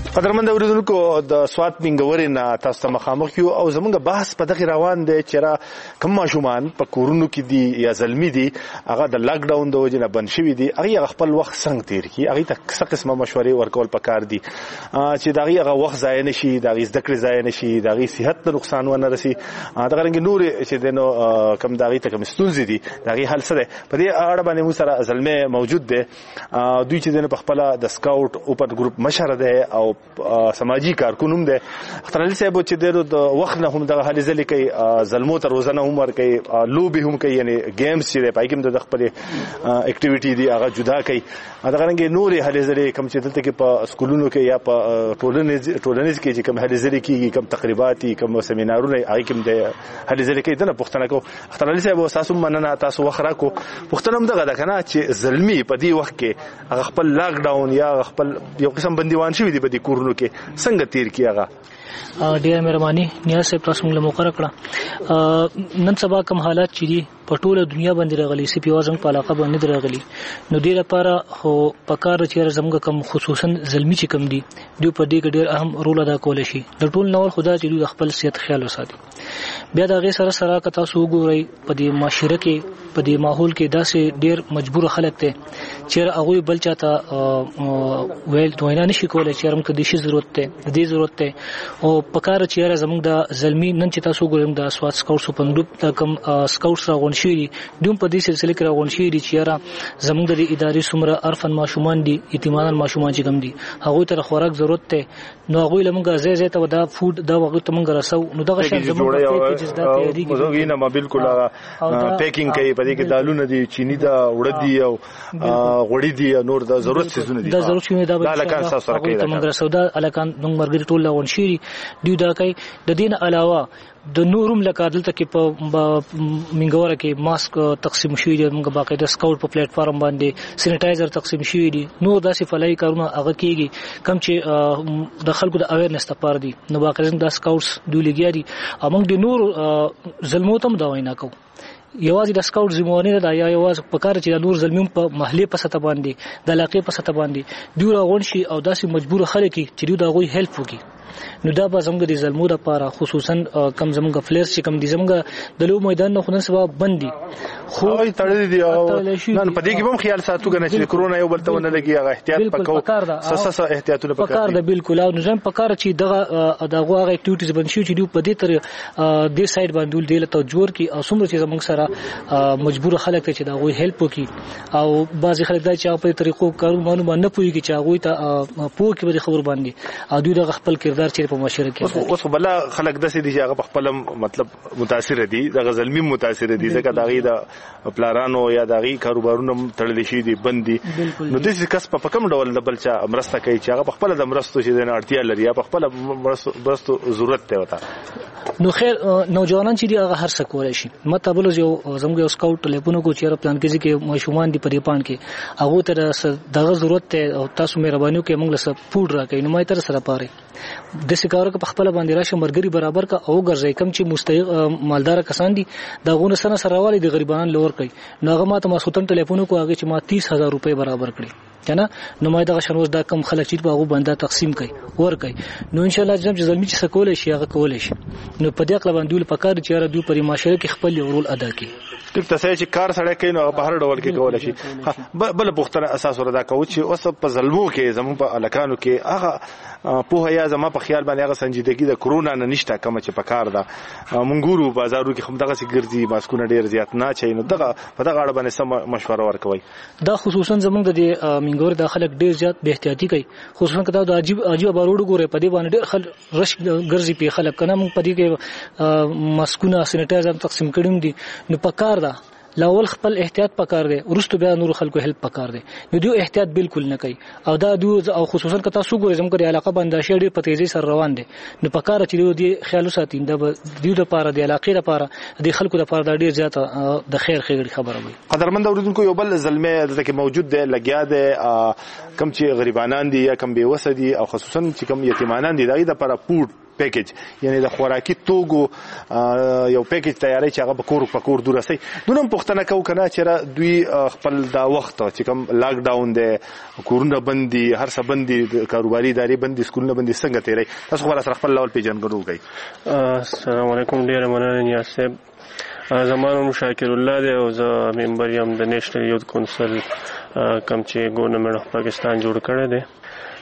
قدرمند اوریدونکو د سوات منګورې نه تاسو ته مخامخ یو او زمونږ بحث په دغه روان دی چې را کوم ماشومان په کورونو کې دي یا زلمی دي هغه د لاک ډاون د وجې نه بند شوي دي هغه خپل وخت څنګه تیر کړي هغه ته څه قسمه مشورې ورکول پکار دي چې دغه هغه وخت ضایع نشي دغه زده کړې ضایع نشي دغه صحت ته نقصان ونه رسي دغه رنګ نور چې دنو کم دغه ته کوم ستونزې دي دغه حل سره په دې اړه باندې مو سره زلمه موجود دي دوی چې دنه په خپل د سکاوټ اوپر ګروپ مشر ده او سماجی کارکونوم ده اختر علي صاحب چې د وخت نه هم د هلي ځلې کوي زلمو ته روزانه هم ور کوي لوبي هم کوي یعنی گیمز چې پای کې د خپل اکټیویټي دي هغه جدا کوي دا رنګ نورې هلي ځلې کوم چې دلته کې په سکولونو کې یا په ټولنیز کې چې کوم هلي ځلې کې کوم تقریبات کوم سیمینارونه هغه کې د هلي ځلې کې د پښتنه کو اختر علي صاحب تاسو مننه تاسو وخره کو پښتنه هم دغه کنه چې زلمی په دې وخت کې هغه خپل لاک ډاون یا خپل یو قسم بندیوان شوی دی په دې کورونو کې څنګه تیر کیږي ډیره مهرباني نیاز صاحب تاسو موږ مقرره کړه نن سبا کوم حالات چې دي په ټوله دنیا باندې راغلي سی په وازم په علاقه باندې راغلي نو ډیر لپاره خو پکار چې زموږ کم خصوصا زلمی چې کم دي دوی په دې کې ډیر اهم رول ادا کول شي د ټول نور خدا چې دوی خپل صحت خیال وساتي بیا دا غي سره سره که تاسو وګورئ په دې معاشره کې په دې ماحول کې داسې ډیر مجبور خلک ته چې هغه بل چاته ویل دوینا نشي کولای چې موږ د شي ضرورت ته د دې ضرورت ته او پکار چې زموږ د زلمی نن چې تاسو وګورئ د سواد سکاوټ په ګروپ د کم سکاوټ راغون شي دوم په دې سلسله کې راغون شي چې زموږ د ادارې سمره عرفن ماشومان دي یتیمانان ماشومان چې کم دي هغه ته خوراک ضرورت ته نو هغه لمونږه زې ته دا فود دا وخت مونږ رسو نو دغه شان زموږ په پیکیج دا تیاری کې موږ نه بالکل پیکینګ کوي په دې کې دالونه دي چینی دا وړ دي او غوړی دي نور د ضرورت څه نه دي دا ضرورت شوی دا الکان سره کوي مونږ رسو دا الکان موږ مرګ ټول لاون شي دی دا کوي د دین علاوه د نورم لکه دلته کې په منګوره کې ماسک تقسیم شوی دی موږ باقاعده سکاوټ په پلیټ فارم باندې سینیټایزر تقسیم شوی دی نو داسې فلای کارونه هغه کیږي کم چې د خلکو د اویرنس لپاره دي نو باقاعده د سکاوټس دوی لګیا دي موږ د نور ظلموتم دا وینا کوو یوازې د سکاوټ زموانه دا یا یوازې په کار چې د نور ظلمون په محلي په سطح باندې د علاقې په سطح باندې دوی راغون شي او داسې مجبور خلک چې دوی دا غوي هیلپ وکړي نو دا به زموږ د زلمو لپاره خصوصا کم زموږ فلیرز چې کم دي زموږ د لو میدان نه خونن سبب بندي خو تړلې دي او نن په دې کې هم خیال ساتو کنه چې کرونا یو بل ته ونه لګي هغه احتیاط پکاو سس احتیاطونه پکار د بالکل او نظام پکار چې دغه هغه اکټیویټیز بند شي چې دوی په دې تر دې سایډ باندې دل ته جوړ کی او څومره چې زموږ سره مجبور خلک ته چې دا غوي هیلپ وکي او بعضی خلک دا چې په طریقو کارونه معلومه نه پويږي چې هغه ته پوه کې به خبر باندې او دوی د خپل کردار چې په معاشره کې اوس بل خلک د سې دي چې هغه خپل مطلب متاثر دي د غزلمی متاثر دي ځکه دا غي د پلارانو یا د غي کاروبارونو تړل شي دي بندي نو د دې کس په کم ډول د بلچا مرسته کوي چې هغه خپل د مرستو چې د اړتیا لري یا خپل مرستو ضرورت ته وتا نو خیر نوجوانان چې دی هغه هر څه کولای شي مطلب یو زموږ یو سکاوټ ټلیفون کو چې پلان کې ماشومان دي پرې پان کې هغه ته دغه ضرورت ته او تاسو مهرباني وکړئ موږ له سپورټ راکې نو مې تر سره پاره د سکارو په خپل باندې راشه مرګري برابر کا او ګرځي کم چې مستحق مالدار کسان دي دا غونه سره والي د غریبانو لور کوي نو هغه ماته ما سوتن ټلیفون کو هغه چې ما 30000 روپے برابر کړی کنه نو مې دا شنوز دا کم خلک چې په هغه باندې تقسیم کوي ور کوي نو ان شاء الله چې زلمی چې سکول شي هغه کول شي نو په دې اقل باندې په کار چې را دوی پر معاشره کې خپل رول ادا کوي ټیک ته چې کار سره کوي نو په هر ډول کې کول شي بل پختنه اساس وردا کوي چې اوس په ظلمو کې زمو په الکانو کې هغه په هيا زما په خیال باندې هغه سنجیدګي د کرونا نه نشته کوم چې په کار ده مونږورو بازارو کې هم دغه سي ګرځي ماسکونه ډیر زیات نه چي نو دغه په دغه اړه باندې سم مشوره ورکوي دا خصوصا زمونږ د منګور د خلک ډیر زیات به احتیاطي کوي خصوصا کدا د عجیب بارود ګوره په دې باندې ډیر خلک رش ګرځي په خلک کنه مونږ په دې کې ماسکونه سینیټایزر تقسیم کړم دي نو په کار ده لاول خپل احتیاط پکار دی ورستو بیا نور خلکو هیلپ پکار دی نو دوی احتیاط بالکل نه کوي او دا دوی او خصوصا کته سو ګورم کوي علاقه باندې شې ډېر په تیزی سره روان دي نو پکار چې دوی خیال ساتي د دوی لپاره د علاقې لپاره د خلکو لپاره ډېر زیات د خیر خبره وي قدرمند اوریدونکو یو بل زلمه دغه موجود دی لګیا دی کم چې غریبانان دي یا کم بیوسه دي او خصوصا چې کم یتیمانان دي دغه لپاره پوډ پیکیج یعنی د خوراکي توګو یو پیکیج تیاری چې هغه په کور دور رسي. نو هم پوښتنه کوو کنه چې دوی خپل دا وخت چې کوم لاک ډاون دی کورونه بندي هر څه بندي کاروباري ادارې بندي سکولونه بندي څنګه تیری تاسو خو سره خپل لول پیژنګرو کوي. السلام علیکم ډیر مننه نیاز صاحب. زمانو شاکر الله دی او زه ممبر یم د نېشنل یوث کونسل کوم چې ګورنمنت اف پاکستان جوړ کړی دی.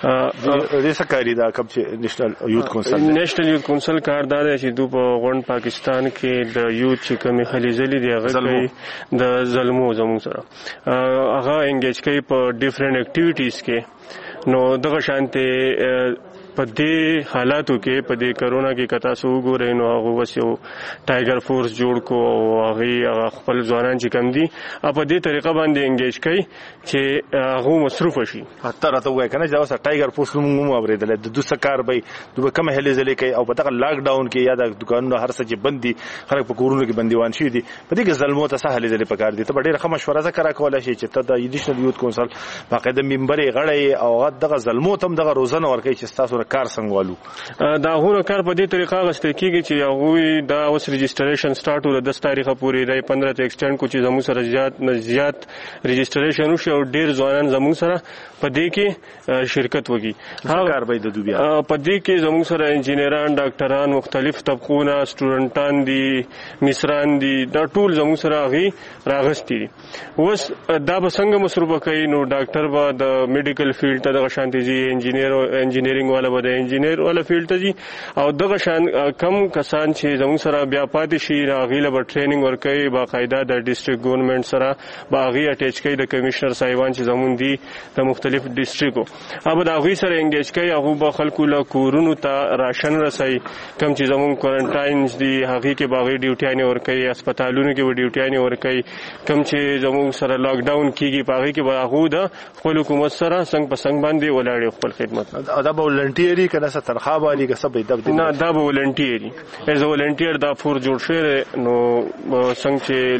دې څه کاری دا کوم چې نېشنل یوث کونسل نېشنل یوث کونسل کار دا دی چې دوی په غونډ پاکستان کې د یوث چې کومې هلې ځلې دي هغه کوي د ظلمو زموږ سره هغه انګیج کوي په ډیفرنٹ اکټیویټیز کې. نو دغه شانتې په دې حالاتو کې په دې کرونا کې کتا سو وګورئ نو هغه وسو ټایګر فورس جوړ کو او هغه خپل ځوانان چې کم دي په دې طریقه باندې انګیج کوي چې هغه مصروف شي. حتی راته وای کنه چې اوس ټایګر فورس موږ اوریدل د دوه کار به دوه کم هلې ځلې کوي او په دغه لاک ډاون کې یا د دکانونو هر څه چې بندي خلک په کورونو کې بنديوان شي دي په دې کې ظلمو ته سهل ځلې پکار دي. ته ډېر ښه مشوره ذکر کولای شي چې ته د نېشنل یوث کونسل باقاعده ممبر غړی او دغه ظلمو تم دغه روزنه ورکوي چې تاسو کار څنګه والو. دا هغه کار په دې طریقه غوښتل کیږي چې هغه دا اوس رجسټریشن سٹارټ ول د 10 تاریخه پورې د 15 ته ایکسټند کو چې زموږ سره زیات رجسټریشن وشي او ډیر ځوانان زموږ سره په دې کې شرکت وکړي. هغه کار به د دوبیا په دې کې زموږ سره انجینران ډاکټران مختلف طبقونه سټوډنټان دي مصران دي دا ټول زموږ سره هغه راغستي. اوس دا به څنګه مصروفه کوي نو ډاکټر به د میډیکل فیلډ ته د شانتي انجینیرینګ والا به د انجینیر والا فیلډ ته ځي او دغه شان کم کسان چې زموږ سره بیا پاتې شي هغې له به ټریننګ ورکوي باقاعده د ډسټرکټ ګورنمنټ سره به هغې اټیچ کوي د کمیشنر صاحبان چې زموږ دي د مختلف ډسټرکټو به د هغوی سره انګیج کوي. هغوی به خلکو له کورونو ته راشن رسوي کوم چې زموږ کوارنټاینز دي هغې کې به هغې ډیوټیانې ورکوي هسپتالونو کې به ډیوټیانې ورکوي کوم چې زموږ سره لاک ډاون کېږي په هغې کې به هغوی د خپل حکومت سره څنګ په څنګ باندې ولاړې خپل خدمت دا به ولنټیري کنه څه تنخواه به لري که څه به نه دا به ولنټیري ایز ا ولنټیر دا فور جوړ شوی نو څنګه چې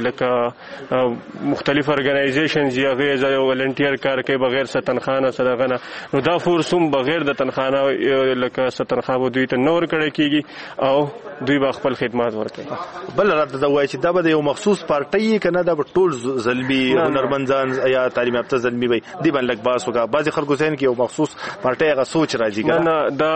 لکه مختلف ارګنایزیشنز یا غیر ولنټیر کار کوي بغیر څه تنخواه نه څه دغه نه نو دا فورس هم بغیر د تنخواه نه لکه څه تنخواه به دوی ته نه ورکړی کېږي او دوی به خپل خدمات ورکوي. بل راته دا وایي چې دا به د یو مخصوص پارټۍ که نه دا به ټول زلمي هنرمندان یا تعلیم یافته زلمي وي دې باندې لږ بحث وکړه. بعضې خلکو ذهن کې یو مخصوص پارټۍ هغه سوچ راځي که نه دا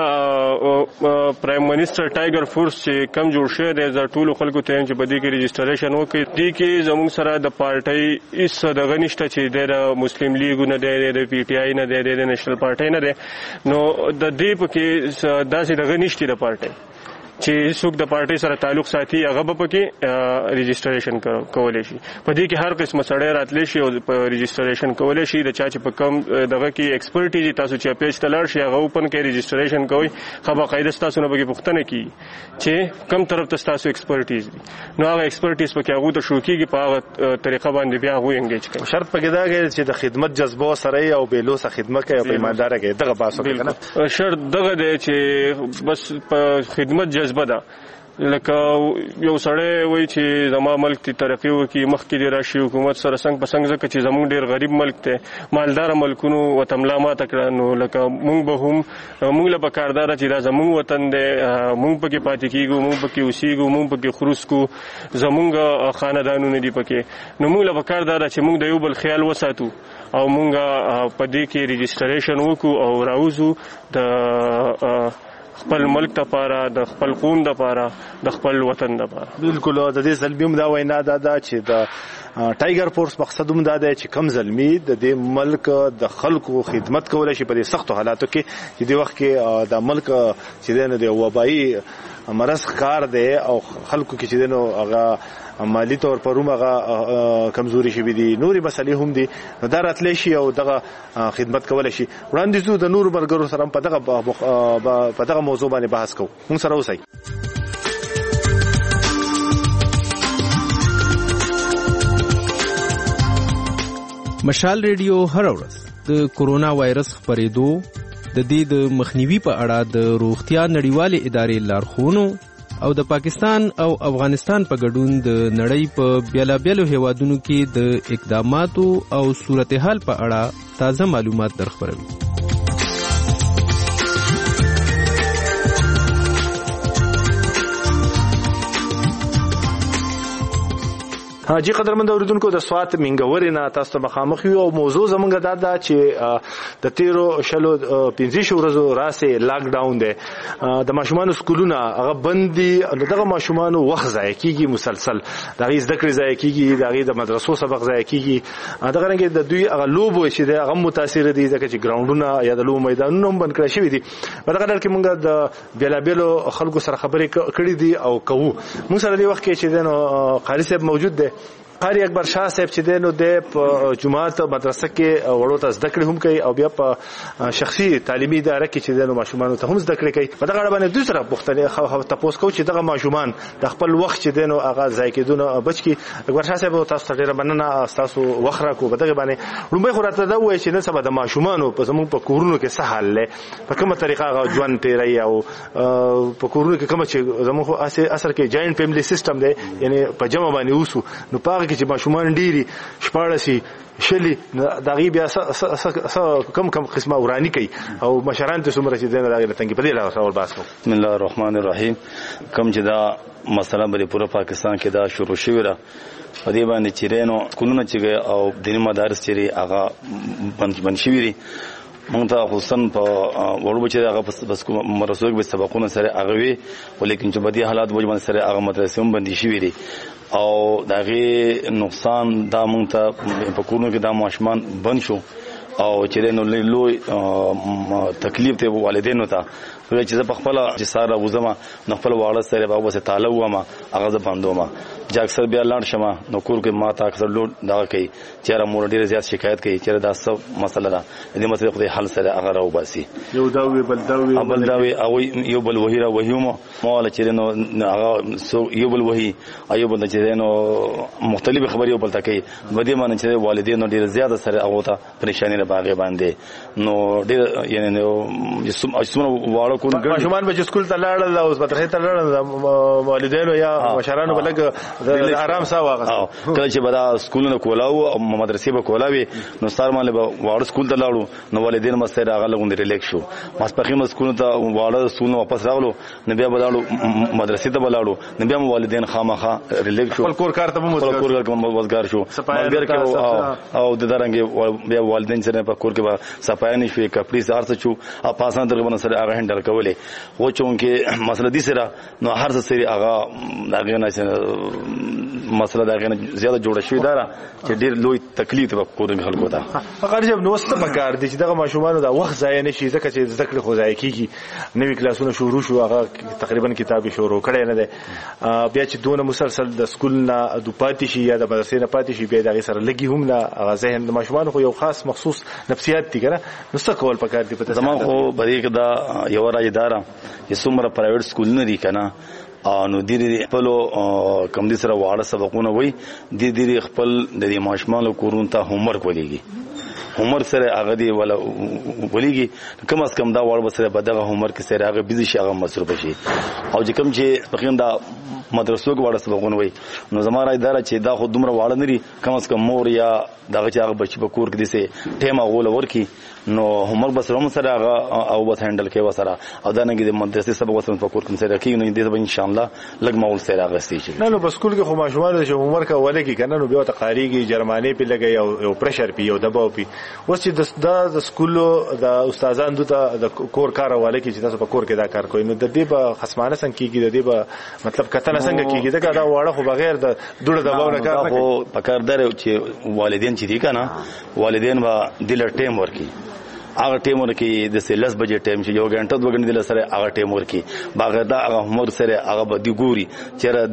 پرایم منسټر ټایګر فورس چې کم جوړ شوی دی زه ټولو خلکو ته یم چې په دې کې رجسټریشن وکړي. دې کې زموږ سره د پارټۍ هېڅ دغه نشته چې دی د مسلم لیګ نه دی د پی ټي آی نه دی د نیشنل پارټۍ نه دی نو د دې پکې داسې دغه نشته د پارټۍ چې څوک د پارټۍ سره تعلق ساتي هغه به پکې رجسټریشن کولی شي. په دې کې هر قسمه سړی راتلی شي او رجسټریشن کولی شي د چا چې په کم دغه کې ایکسپرټیز تاسو چې پیج ته لاړ شي هغه اوپن کې رجسټریشن کوئ خو باقاعده ستاسو نه پکې پوښتنه کیږي چې کم طرف ته ستاسو ایکسپرټیز دي نو هغه ایکسپرټیز پکې هغوی ته شروع کېږي په هغه طریقه باندې بیا هغوی انګیج کوي. شرط پکې دا دی چې د خدمت جذبه سره او بېلوسه خدمت کوي او په ایمانداره کوي دغه بحث وکړه. شرط دغه دی چې بس په خدمت جذبه ده لکه یو سړی وایي چې زما ملک ته ترقي وکړي مخکې دې راشي حکومت سره څنګ په څنګ ځکه چې زموږ ډېر غریب ملک دی مالداره ملکونو ورته ملا ماته کړه نو لکه موږ به هم موږ له پکار ده چې دا زموږ وطن دی موږ پکې پاتې کېږو موږ پکې اوسېږو موږ پکې خروس کو زموږ خاندانونه دي پکې نو موږ له پکار ده چې موږ د یو بل خیال وساتو او موږ په دې کې رجسټریشن وکړو او راوځو د خپل ملک لپاره د خپل قوم لپاره د خپل وطن لپاره. بالکل د دې زلمي هم دا وینا ده چې د ټایګر فورس مقصد هم دا دی چې کم زلمي د دې ملک د خلکو خدمت کولی شي په دې سختو حالاتو کې چې دې وخت کې د ملک چې دی نو د وبایي مرض ښکار دی او خلکو کې چې دی نو هغه مالی طور پر هم هغه کمزوري شوي دي نورې مسلې هم دي نو دا راتلی شي او دغه خدمت کولی شي. وړاندې ځو د نورو ملګرو سره هم په دغه موضوع باندې بحث کوو. موږ سره اوسئ. مشال ریډیو هر ورځ د کورونا وایرس خپرېدو د دې د مخنیوي په اړه د روغتیا نړیوالې ادارې لارښوونو او د پاکستان او افغانستان په ګډون د نړۍ په بیلابیلو هیوادونو کې د اقداماتو او صورتحال په اړه تازه معلومات درخبروي. جی قدرمن اوریدونکو د سوات منګورې نه تاسو ته مخامخ یو موضوع زمونږ دا چې د تیرو شلو 15 ورځو راسه لاک ډاون دی د ماشومان سکولونه هغه بندي دغه ماشومان وخت ضایع کیږي مسلسل دغه زده کړې ضایع کیږي دغه د مدرسو سبق ضایع کیږي دغه رنګ د دوی هغه لوبو چې هغه متاثر دي ځکه چې ګراوندونه یا د لوبو میدانونه بند کړی شوی دي په دغه ډول کې موږ د بیلابیلو خلکو سره خبرې کړې دي او کوو موږ سره د وخت کې چې دنو قاری صاحب موجود دی قاری اکبر شاه صاحب چې دنو د جماعت مدرسه کې وړو ته زده کړې هم کوي او بیا په شخصي تعلیمي اداره کې چې دنو ماشومان ته هم زده کړې کوي په دغه اړه باندې دوی سره مختلف تاسو کو چې دغه ماشومان د خپل وخت چې دنو هغه ځای کېدونه بچ کی اکبر شاه صاحب تاسو ته ډیره مننه تاسو وخت راکو په دغه باندې لومبه خو راته دا وایي چې نن سبا د ماشومان په زموږ په کورونو کې څه حل لې په کومه طریقه ژوند تیري او په کورونو کې کوم چې زموږ اثر کې جاینټ فیملی سیستم دی یعنی په جمع باندې اوسو نو پاره کې چې ماشومان ډيري شپارسي شلی دغه بیا کم قسمه ورانی کوي او مشران ته څومره چې دغه دغه تنګي په دې لاره سوال باسو بسم الله الرحمن الرحیم کم چې دا مسله بری پورا پاکستان کې دا شروع شوی را په دې باندې چې رینو کولونه چې او دیني مدارس چې هغه بند شوی دي مونږ ته خصوصا په وړو بچي هغه بس مرسوک به سبقونه سره هغه وي ولیکن چې بدی حالات وجه باندې سره هغه مدرسې هم بندي شوی دي او دغه نقصان دا مونږ ته په کورونو کې دا ماشومان بند شو او چې نو لوی تکلیف ته والدینو ته چې په خپل چې ساره وزما نو خپل واړه سره به وسه تعالی وما هغه بندوما چې اکثر بیا لاړ شمه نو کور کې ماته اکثر لوډ دا کوي چې مور ډیره زیات شکایت کوي چې دا څه مسله ده دې مسله خو حل سره هغه راو باسي یو دا وی بل دا او یو بل وهیره وهیمو مال چې نو هغه یو بل وهی ایو بل چې نو مختلف خبري بل تکي بده معنی چې والدین ډیره زیات سره هغه ته پریشانی نه باغې باندې نو ډیره یعنی نو څومره واړه ماشومان به سکول ته لاړل او مدرسې ته لاړل والدینو یا مشرانو بلګ آرام سا واغه کله چې بدا سکولونه کولاو او مدرسې به کولاوي نو ستار مال به واړه سکول ته لاړو نو والدین مسته راغله غونډه ریلیکس شو ماسپخیم سکول ته واړه سکول واپس راغلو نو بیا بلاړو مدرسې ته بلاړو نو بیا والدین خامخا ریلیکس شو کور کار ته کور کوم وزګار شو مګر کې او د درنګ بیا والدین سره په کور کې با صفایانه شوې کپړې زار څه چو او پاسان درغه سره هغه هندل کولې و چونکه مسله دي سره نو هر څه سری هغه دغه نه مسله دغه نه زیاده جوړه شوې ده چې ډېر لوی تکلیف په کورنۍ خلکو ده هغه چې نو ست پکار دي چې دغه ماشومان د وخت ضایع نشي ځکه چې ذکر خو ضایع کیږي نوې کلاسونه شروع شو هغه تقریبا کتابي شروع کړي نه ده بیا چې دونه مسلسل د سکول نه د پاتې شي یا د مدرسې نه پاتې شي بیا دغه سره لګي هم نه هغه ذهن د ماشومان خو یو خاص مخصوص نفسیات دي کنه نو څه کول پکار دي په زمون خو بریک دا یو راجدار چې څومره پرایویټ سکول نه دي کنه نو دې خپل کم دي سره واړه سبقونه وای دې خپل د ماشومان کورون ته هومورک ولېږي هومورک سره هغه دی ولا ولېږي کم از کم دا وړ بسره بدغه هومورک سره هغه بيزي شي هغه مصروف شي او چې کوم چې بخین دا مدرسو کې واړه سبقونه وای نو زموږ اداره چې دا خو دومره واړه نه دي کم از کم مور یا دغه چې هغه بچي په کور کې دي سه ټیمه غول ورکی نو هومورک بس روم سره هغه او بس هندل کې وسره او دا نه کې د مدرسې سبق وسره په کور کې سره کې نو دې به ان شاء الله لګ مول سره هغه سي نه نو بس کول کې خو ماشومان چې هومورک ولګي کنه نو بیا ته قاریږي جرمانه په لګي او پرشر پی او دباو پی اوس چې د سکولو د استادانو ته د کور کار ولګي چې تاسو په کور کې دا کار کوئ نو د دې په خصمانه څنګه کیږي د دې په مطلب کتنه څنګه کیږي دا واړه خو بغیر د دوړه دباو نه کار خو پکاردار چې والدین چې دي کنه والدین با دل ټیم ورکی هغه ټیم ورکی د 10 بجې ټیم چې یو غنټه 2 غنټې دل سره هغه ټیم ورکی باغ دا هغه همور سره هغه بدی ګوري چیرې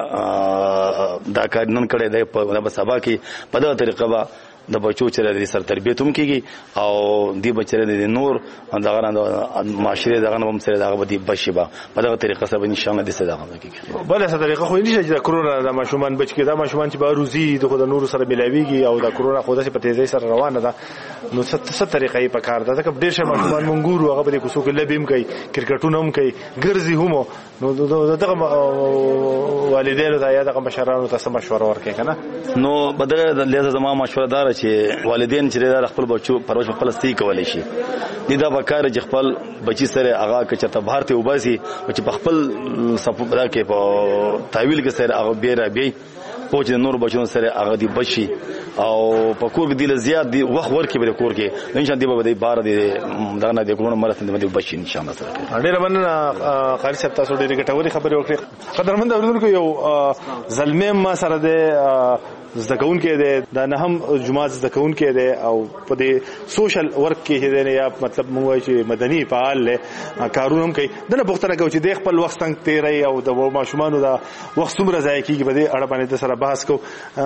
دا کار نن کړي د سبا کې په دغه طریقه با د بچو چې د سر تربیت هم کیږي او دی بچره د نور دغه معاشره دغه هم سره دغه بدی بشيبه په دغه طریقه سره ان شاء الله د صدقه کیږي بل څه طریقه خو نشي چې کرونا د ماشومان بچ کې دا ماشومان چې به روزي د خود نور سره ملاويږي او د کرونا خو د په تیزی سره روانه ده نو څه طریقه یې پکار ده ځکه ډېر شه ماشومان مونږ هغه به کوڅو کې لبیم کوي کرکټونه هم کوي ګرځي هم نو دغه والدینو ته یا دغه مشرانو ته مشوره ورکړي کنه نو بدغه د لیزه زما مشوره دار چې والدین چې د خپل بچو پرورش خپل ستی کولای شي دا وکړي چې خپل بچی سره هغه کچته بهر ته وباسي او چې خپل صفو برا کې په تعویل کې سره هغه بیره بي او چې نور بچو سره هغه دی بشي او په کور کې دی زیات دی وخت ورکې به کور کې ان شاء الله به بار دی دا نه دی کومه مرسته دی بشي ان شاء الله سره. ډیر مننه خالد صاحب، تاسو ډیره ګټوري خبرې وکړې. قدرمن اوریدونکو، یو زلمه ما سره دی زدکون کې دی، دا نه هم جماعت زدکون کې دی او په دې سوشل ورک کې دی، یا مطلب موږ وایو چې مدني فعال له کارونه هم کوي. دنه پوښتنه کوي چې د خپل وخت څنګه تیري او د ماشومان دا وخت څومره ضایع کیږي، په دې اړه باندې سره بحث کو.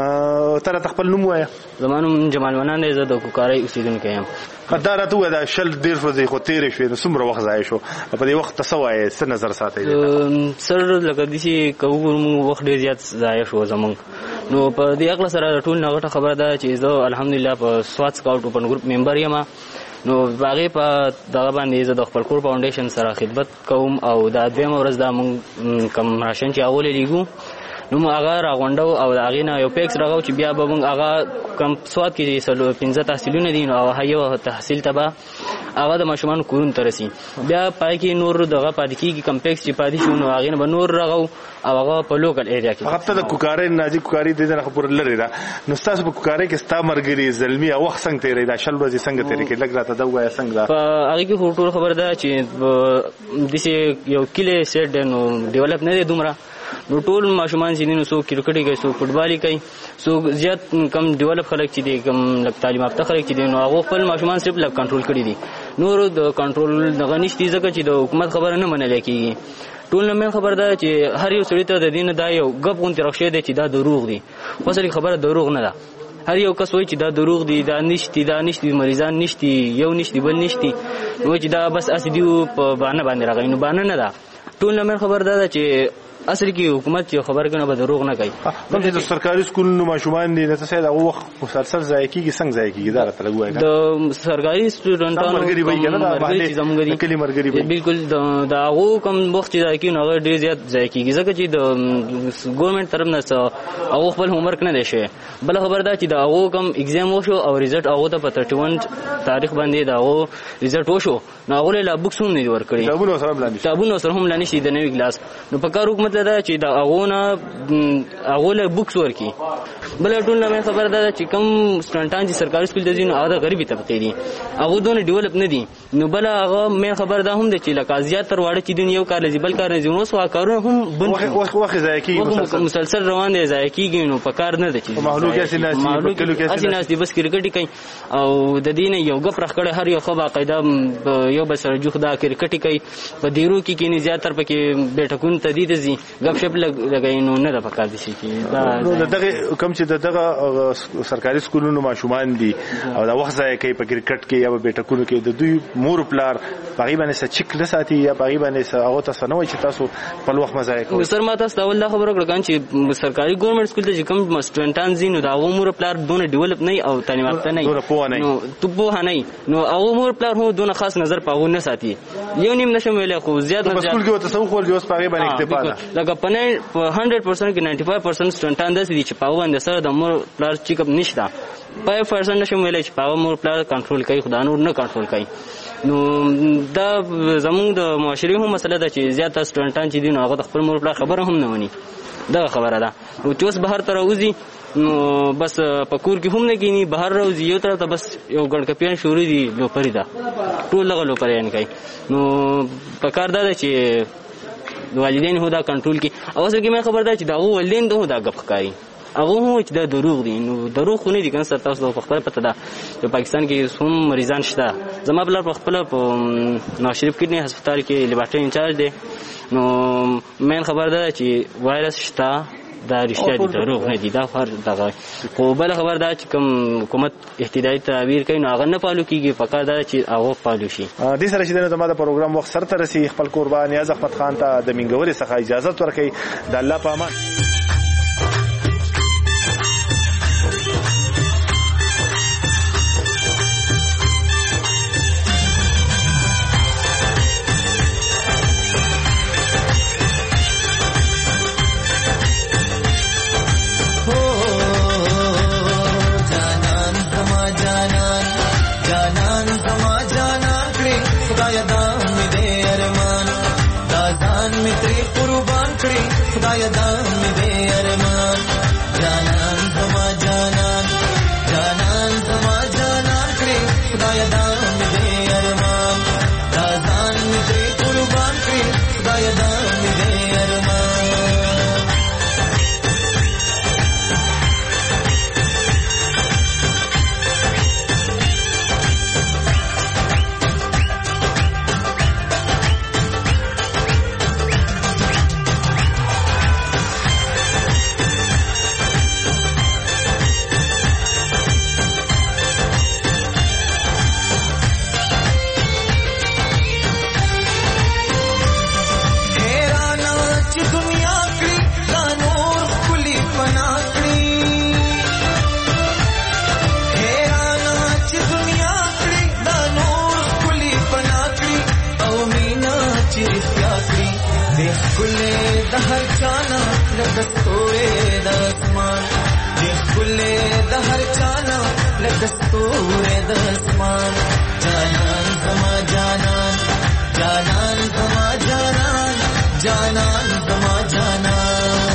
تر خپل نوم وایي. زمانو جمال منان دی، زه د کوکارۍ اوسیدونکی یم. خدای راته دا شل ډیر ورځې خو تیرې شوې، نو څومره وخت ضایع شو په دې وخت؟ څه وایي، څه نظر ساتي؟ سر لکه داسې کوو وخت ډېر زیات ضایع شو زمونږ. نو په دې عقله سره ټول نه غټه خبره ده چې زه الحمدلله په سوات سکاوټ اوپن ګروپ ممبر یم. نو هغې په دغه باندې زه د خپل کور فاونډیشن سره خدمت کوم او دا دویمه ورځ دا مونږ کم راشن چې اول لیږو نو موږ هغه راغونډو او د هغې نه یو پیکس راغو چې بیا به موږ هغه کم سوات کې 15 تحصیلونه دي، نو یو تحصیل ته به هغه د ماشومانو کورونو ته رسي. بیا پای کې نور دغه پاتې کېږي کمپلیکس چې پاتې شو، نو هغې نه به نور راغو او هغه په لوکل ایریا کې. فقط د کوکارۍ ناجي کوکارۍ د دې نه پورې لري ده. نو ستاسو په کوکارۍ کې ستا مرګري زلمي او وخت څنګه تیرې دا شل ورځې څنګه تیرې کې لګ راته دا وایي څنګه دا په هغې کې خو ټول خبره ده چې داسې یو کلی سیټ دی، نو ډیولپ نه دی دومره. نو ټول ماشومان چې دي نو څوک کرکټ کوي، څوک فوټبال کوي، څوک زیات کم ډیولپ خلک چې دي، کم لږ تعلیم یافته خلک چې دي، نو هغه خپل ماشومان صرف لږ کنټرول کړي دي. نور د کنټرول دغه نشته ځکه چې د حکومت خبره نه منل کېږي. ټول نه خبر ده چې هر یو سړی ته د دین دا یو غب غونډه رخصه ده چې دا دروغ دي. خو اصلي خبره دروغ نه ده. هر یو کس وایي چې دا دروغ دي، دا نشتی مریضان نشتی، یو نشتی بل نشتی، نو چې دا بس اسې دی په باندې راغی. نو باندې نه ده. ټول نه خبر ده چې اصل کې حکومت چې خبر کنه به دروغ نه کوي. کوم چې سرکاري سکولونو ماشومان دي نو څه دا وخت مسلسل ځای کیږي، څنګه ځای کیږي دا راته لګوي. د سرکاري سټوډنټانو مرګري وایي کنه دا باندې زموږ کلی مرګري وایي بالکل دا هغه کوم وخت چې ځای کیږي نو هغه ډیر زیات ځای کیږي ځکه چې د ګورنمنت طرف نه هغه خپل هومورک نه دی شي. بل خبر ده چې دا هغه کوم ایگزام وشو او ریزلټ هغه ته په 31 تاریخ باندې دا هغه ریزلټ وشو، نو هغه لا بوکس هم نه دی ورکړي، کتابونه سره هم لانی شي د نوې کلاس. نو په کار حکومت دا چې دا هغه له بوکس ورکی. بل ټول نه خبر ده چې کوم سټوډنټان چې سرکاري سکول ته ځي نو هغه غریبي طبقه دي، هغه دونه ډیولپ نه دي. نو بل هغه مې خبر ده هم چې لکه زیات تر واړه چې دین یو کار لزی بل کار نه ځي، نو سوا کارونه هم بند وخت ځای کیږي، مسلسل روان دي ځای کیږي. نو په کار نه ده چې مخلوق اسی بس کرکټ کوي او د دین یو غپ راخړه هر یو خو باقاعده یو بس رجوخ دا کرکټ کوي په دیرو کې کینی زیات تر پکې بیٹکون تدید زی غپ شپ لګای. نو نه ده پکار دي چې دا دغه کوم چې دغه سرکاري سکولونو ماشومان دي او دا وخت ځای کوي په کرکټ کې یا په بیٹکونو کې، د دوی مور پلار تقریبا سچک نه ساتي یا تقریبا هغه تاسو نه وایي چې تاسو په وخت مزه کوي. سر ما تاسو دا ول خبره کړم چې سرکاري ګورنمنت سکول ته کوم سټوډنټان زینو دا مور پلار دونه ډیولپ نه او تعلیم یافته نه، نو تو په نه نو هغه مور پلار هو دونه خاص نظر پاغو نه ساتي. یو نیم نشم ویل خو زیات نه سکول کې تاسو خو اوس پاره باندې اکتفا ده لکه په 100% کې 95% سټوډنټان داسې دي چې پاغو باندې سره د مور پلار چیک اپ نشته. 5% نشم ویل چې پاغو مور پلار کنټرول کوي، خدای نور نه کنټرول کوي. نو دا زموږ د معاشري هم مسله ده چې زیات سټوډنټان چې دي نو هغه خپل مور پلار خبره هم نه وني. دا خبره ده او چې اوس بهر تر اوزي نو بس پکور کې هم نه کینی، بهر راوځي یو طرف ته بس یو ګړکپیان شروع دي لوپری ده، ټول لغه لوپریان کوي. نو پکار ده چې والدین هو دا کنټرول کی. او څه کې مې خبر ده چې دا والدین ته دا غف کوي، هغه هم چې دا دروغ دي. نو دروغ خو نه دي کنه سر تاسو په خپل پته ده چې پاکستان کې هم مریضان شته. زما بل په خپل په نواز شریف کې نه هسپتال کې لیبارټری انچارج دی. نو مې خبر ده چې وایرس شته، دا رښتیا دي دروغ نه دي. دا خبر دغه خو بل خبر ده چې کوم حکومت اهتدایي تعبیر کوي نو هغه نه پالو کیږي، فقط دا چې هغه پالو شي. دې سره چې د پروګرام وخت سره رسي خپل قربان نیاز احمد خان ته د منګوري څخه اجازه ورکړي. د الله په امان. خدای دام دې لکه ستوري د اسمان دی خله د هر چانا لکه ستوري د اسمان جانان زما جانان جانان زما جانان جانان زما جانان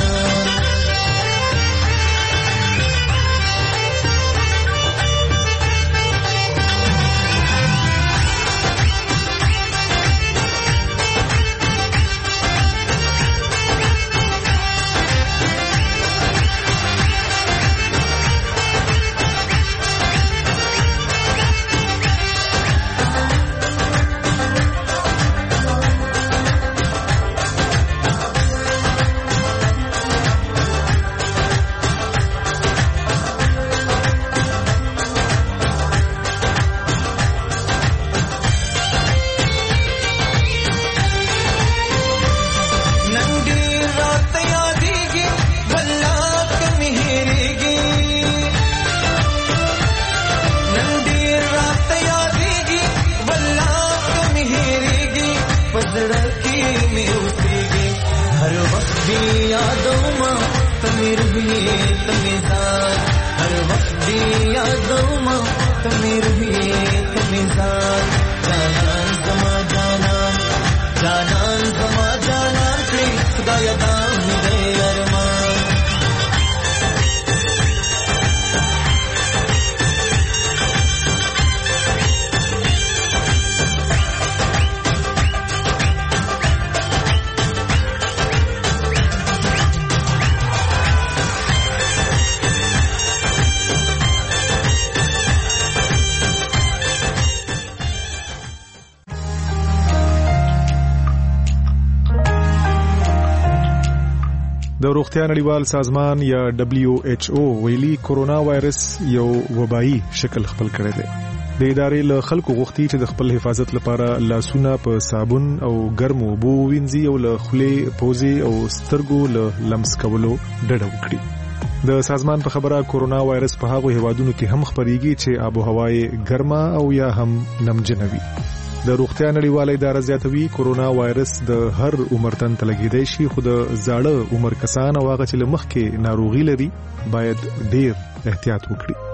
د روغتیا نړیوال سازمان یا WHO ویلي کورونا وایرس یو وبایي شکل خپل کړی دی. د ادارې له خلکو غوښتي چې د خپل حفاظت لپاره لاسونه په صابون او ګرمو اوبو وینځي او له خولې، پوزې او سترګو له لمس کولو ډډه وکړي. د سازمان په خبره کورونا وایرس په هغو هیوادونو کې هم خپریږي چې آب و هوا یې ګرمه او یا هم نمجنه وي. د روغتیا نړیواله اداره زیاتوي کورونا وایرس د هر عمر تن ته لګیدای شي، خو د زاړه عمر کسان او هغه چې له مخکې ناروغي لري باید ډیر احتیاط وکړي.